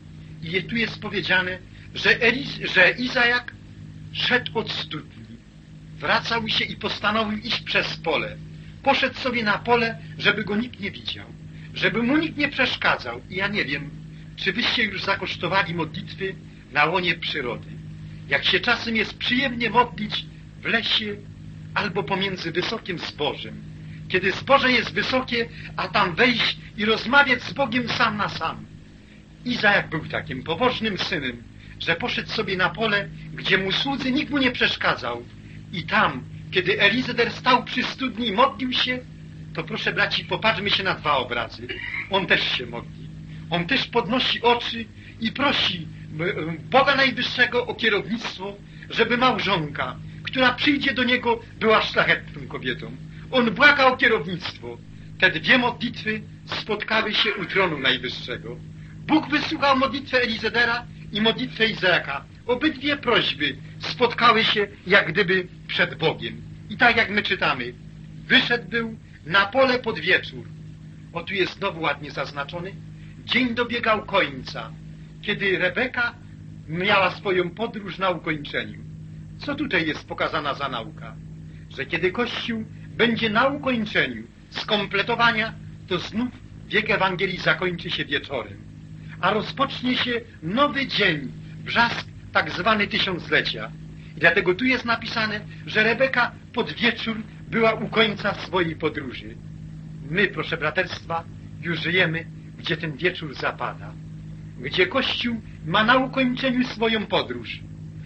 I tu jest powiedziane, że, Eliz, że Izajak szedł od studni, wracał się i postanowił iść przez pole. Poszedł sobie na pole, żeby go nikt nie widział, żeby mu nikt nie przeszkadzał. I ja nie wiem, czy wyście już zakosztowali modlitwy na łonie przyrody. Jak się czasem jest przyjemnie modlić w lesie albo pomiędzy wysokim zbożem. Kiedy zboże jest wysokie, a tam wejść i rozmawiać z Bogiem sam na sam. Izajak był takim pobożnym synem, że poszedł sobie na pole, gdzie mu słudzy nikt mu nie przeszkadzał. I tam, kiedy Elizeber stał przy studni i modlił się, to proszę braci, popatrzmy się na dwa obrazy. On też się modli. On też podnosi oczy i prosi Boga Najwyższego o kierownictwo, żeby małżonka, która przyjdzie do niego, była szlachetną kobietą. On błaga o kierownictwo. Te dwie modlitwy spotkały się u tronu Najwyższego. Bóg wysłuchał modlitwę Elizedera i modlitwę Izajaka. Obydwie prośby spotkały się jak gdyby przed Bogiem. I tak jak my czytamy, wyszedł był na pole pod wieczór. O, tu jest znowu ładnie zaznaczony. Dzień dobiegał końca, kiedy Rebeka miała swoją podróż na ukończeniu. Co tutaj jest pokazana za nauka? Że kiedy Kościół będzie na ukończeniu skompletowania, to znów wiek Ewangelii zakończy się wieczorem, a rozpocznie się nowy dzień, brzask tak zwany tysiąclecia. I dlatego tu jest napisane, że Rebeka pod wieczór była u końca swojej podróży. My, proszę braterstwa, już żyjemy, gdzie ten wieczór zapada, gdzie Kościół ma na ukończeniu swoją podróż,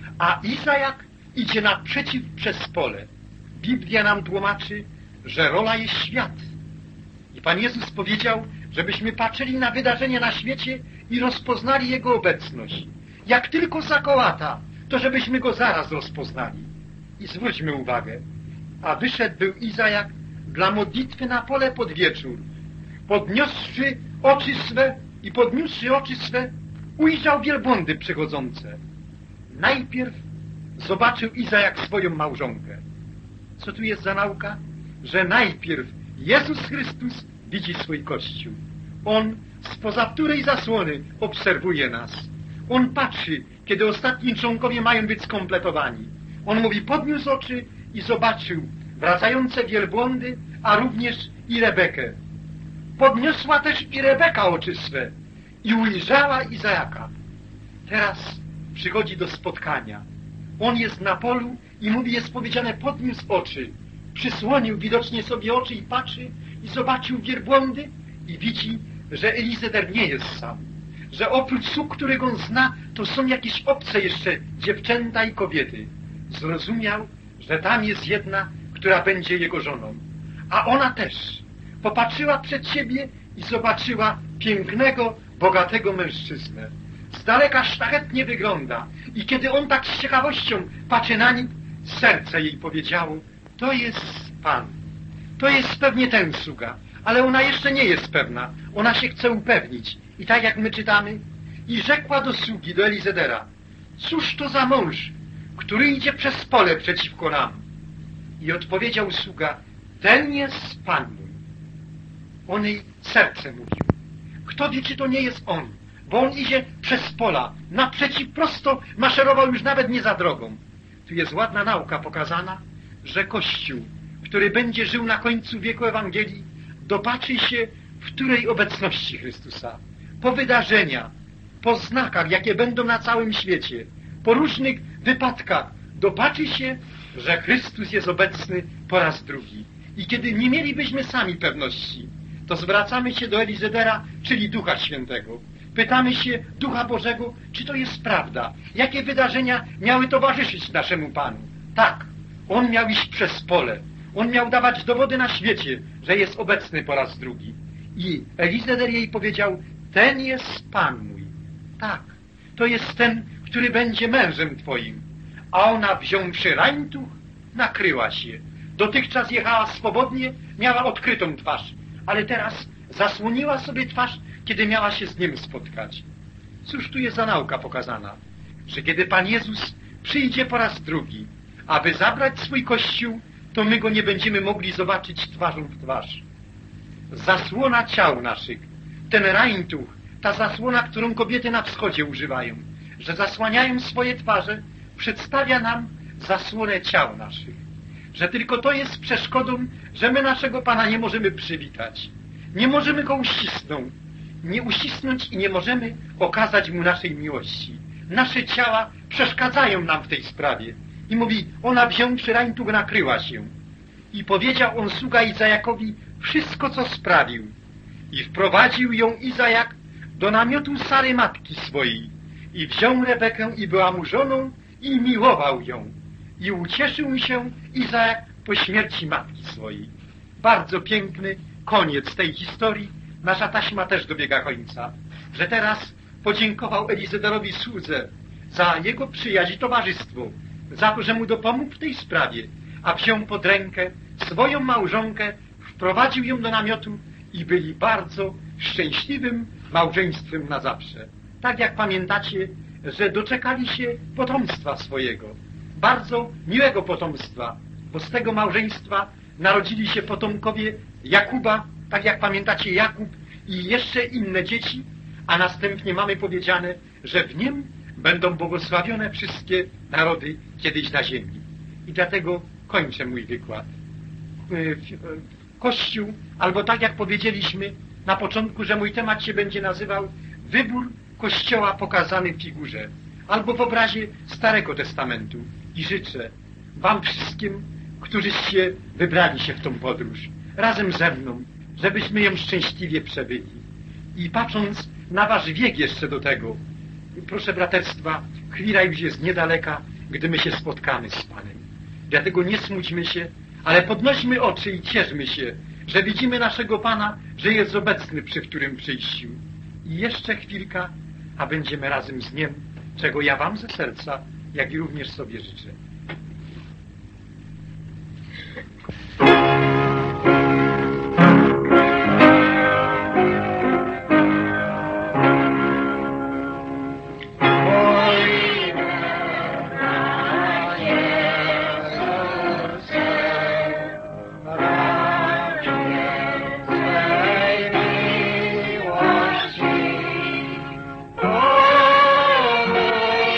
a Izajak idzie naprzeciw przez pole. Biblia nam tłumaczy, że rola jest świat. I Pan Jezus powiedział, żebyśmy patrzyli na wydarzenia na świecie i rozpoznali Jego obecność. Jak tylko zakołata, to żebyśmy Go zaraz rozpoznali. I zwróćmy uwagę, a wyszedł był Izajak dla modlitwy na pole pod wieczór. Podniosłszy oczy swe i podniósłszy oczy swe, ujrzał wielbłądy przychodzące. Najpierw zobaczył Izajak swoją małżonkę. Co tu jest za nauka? Że najpierw Jezus Chrystus widzi swój Kościół. On spoza której zasłony obserwuje nas. On patrzy, kiedy ostatni członkowie mają być skompletowani. On mówi, podniósł oczy i zobaczył wracające wielbłądy, a również i Rebekę. Podniosła też i Rebeka oczy swe i ujrzała Izajaka. Teraz przychodzi do spotkania. On jest na polu i mówi, jest powiedziane, podniósł oczy. Przysłonił widocznie sobie oczy i patrzy i zobaczył wielbłądy i widzi, że Elizeber nie jest sam. Że oprócz sług, których on zna, to są jakieś obce jeszcze dziewczęta i kobiety. Zrozumiał, że tam jest jedna, która będzie jego żoną. A ona też popatrzyła przed siebie i zobaczyła pięknego, bogatego mężczyznę. Z daleka szlachetnie wygląda. I kiedy on tak z ciekawością patrzy na nim, serce jej powiedziało, to jest Pan. To jest pewnie ten sługa. Ale ona jeszcze nie jest pewna. Ona się chce upewnić. I tak jak my czytamy, i rzekła do sługi, do Elizedera, cóż to za mąż, który idzie przez pole przeciwko nam? I odpowiedział sługa, ten jest Pan mój. On jej serce mówił. Kto wie, czy to nie jest on? Bo on idzie przez pola, naprzeciw prosto, maszerował już nawet nie za drogą. Tu jest ładna nauka pokazana, że Kościół, który będzie żył na końcu wieku Ewangelii, dopatrzy się w której obecności Chrystusa. Po wydarzenia, po znakach, jakie będą na całym świecie, po różnych wypadkach, dopatrzy się, że Chrystus jest obecny po raz drugi. I kiedy nie mielibyśmy sami pewności, to zwracamy się do Elizedera, czyli Ducha Świętego. pytamy się Ducha Bożego, czy to jest prawda. Jakie wydarzenia miały towarzyszyć naszemu Panu? Tak, On miał iść przez pole. On miał dawać dowody na świecie, że jest obecny po raz drugi. I Elizezer jej powiedział, ten jest Pan mój. Tak, to jest ten, który będzie mężem twoim. A ona, wziąwszy rańtuch, nakryła się. Dotychczas jechała swobodnie, miała odkrytą twarz, ale teraz zasłoniła sobie twarz, kiedy miała się z nim spotkać. Cóż tu jest za nauka pokazana? Że kiedy Pan Jezus przyjdzie po raz drugi, aby zabrać swój Kościół, to my go nie będziemy mogli zobaczyć twarzą w twarz. Zasłona ciał naszych, ten rańtuch, ta zasłona, którą kobiety na wschodzie używają, że zasłaniają swoje twarze, przedstawia nam zasłonę ciał naszych. Że tylko to jest przeszkodą, że my naszego Pana nie możemy przywitać. Nie możemy go uścisnąć, nie uścisnąć i nie możemy okazać mu naszej miłości. Nasze ciała przeszkadzają nam w tej sprawie. I mówi, ona wziąwszy rańtuch nakryła się. I powiedział on sługa Izajakowi wszystko, co sprawił. I wprowadził ją Izajak do namiotu Sary matki swojej. I wziął Rebekę i była mu żoną i miłował ją. I ucieszył się Izajak po śmierci matki swojej. Bardzo piękny koniec tej historii. Nasza taśma też dobiega końca. Że teraz podziękował Elizederowi słudze za jego przyjaźń i towarzystwo, za to, że mu dopomógł w tej sprawie, a wziął pod rękę swoją małżonkę, wprowadził ją do namiotu i byli bardzo szczęśliwym małżeństwem na zawsze. Tak jak pamiętacie, że doczekali się potomstwa swojego, bardzo miłego potomstwa, bo z tego małżeństwa narodzili się potomkowie Jakuba, tak jak pamiętacie Jakub i jeszcze inne dzieci, a następnie mamy powiedziane, że w nim będą błogosławione wszystkie narody kiedyś na ziemi. I dlatego kończę mój wykład. Kościół, albo tak jak powiedzieliśmy na początku, że mój temat się będzie nazywał wybór Kościoła pokazany w figurze, albo w obrazie Starego Testamentu. I życzę wam wszystkim, którzyście wybrali się w tą podróż, razem ze mną, żebyśmy ją szczęśliwie przebyli. I patrząc na wasz wiek jeszcze do tego, proszę braterstwa, chwila już jest niedaleka, gdy my się spotkamy z Panem. Dlatego nie smućmy się, ale podnośmy oczy i cieszmy się, że widzimy naszego Pana, że jest obecny przy którym przyjściu. I jeszcze chwilka, a będziemy razem z Nim, czego ja wam ze serca, jak i również sobie życzę.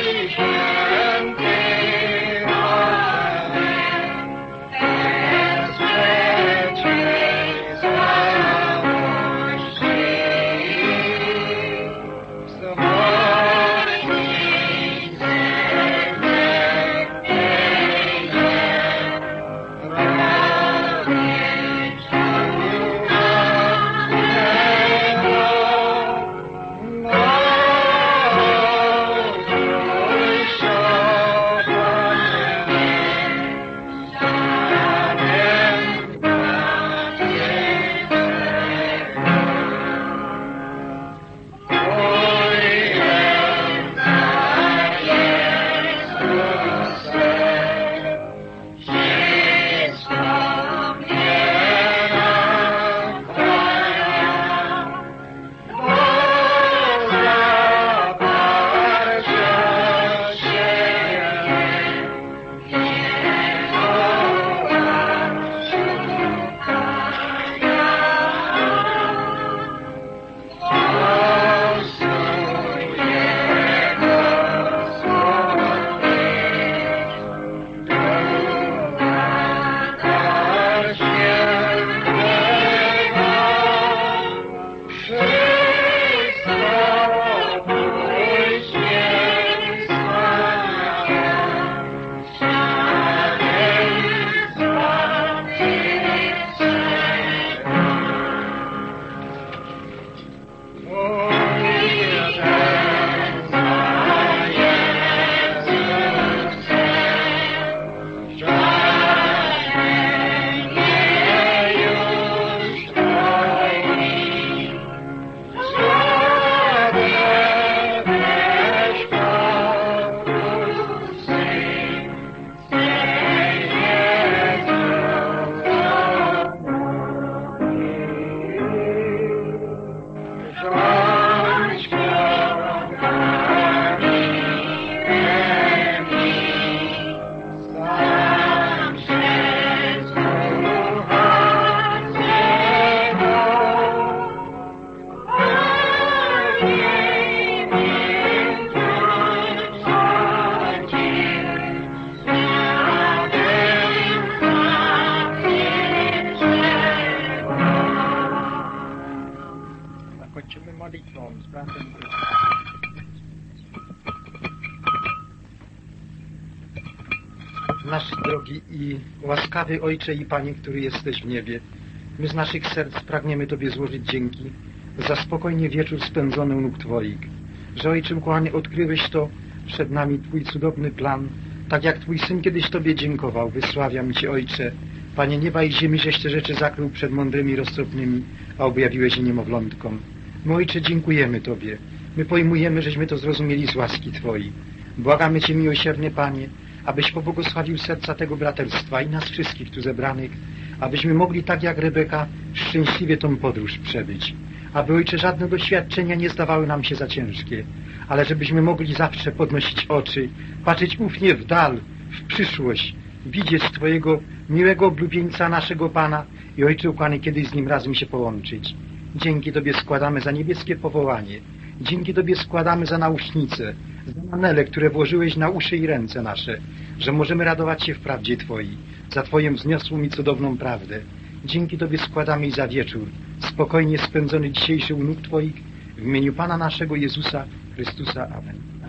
Święty Kończymy modlitwą z bratem. Nasz drogi i łaskawy Ojcze i Panie, który jesteś w niebie, my z naszych serc pragniemy Tobie złożyć dzięki za spokojnie wieczór spędzony u nóg Twoich, że Ojcze ukochany, odkryłeś to przed nami Twój cudowny plan, tak jak Twój Syn kiedyś Tobie dziękował. Wysławiam Cię, Ojcze, Panie nieba i ziemi, żeś te rzeczy zakrył przed mądrymi i roztropnymi, a objawiłeś je niemowlątkom. My, Ojcze, dziękujemy Tobie. My pojmujemy, żeśmy to zrozumieli z łaski Twojej. Błagamy Cię, miłosierny Panie, abyś pobłogosławił serca tego braterstwa i nas wszystkich tu zebranych, abyśmy mogli tak jak Rebeka szczęśliwie tą podróż przebyć. Aby, Ojcze, żadne doświadczenia nie zdawały nam się za ciężkie, ale żebyśmy mogli zawsze podnosić oczy, patrzeć ufnie w dal, w przyszłość, widzieć Twojego miłego oblubieńca, naszego Pana i, Ojcze ukochany, kiedyś z Nim razem się połączyć. Dzięki Tobie składamy za niebieskie powołanie. Dzięki Tobie składamy za naucznice, za manele, które włożyłeś na uszy i ręce nasze, że możemy radować się w prawdzie Twojej, za Twoją wzniosłą i cudowną prawdę. Dzięki Tobie składamy i za wieczór, spokojnie spędzony dzisiejszy u nóg Twoich, w imieniu Pana naszego Jezusa Chrystusa. Amen.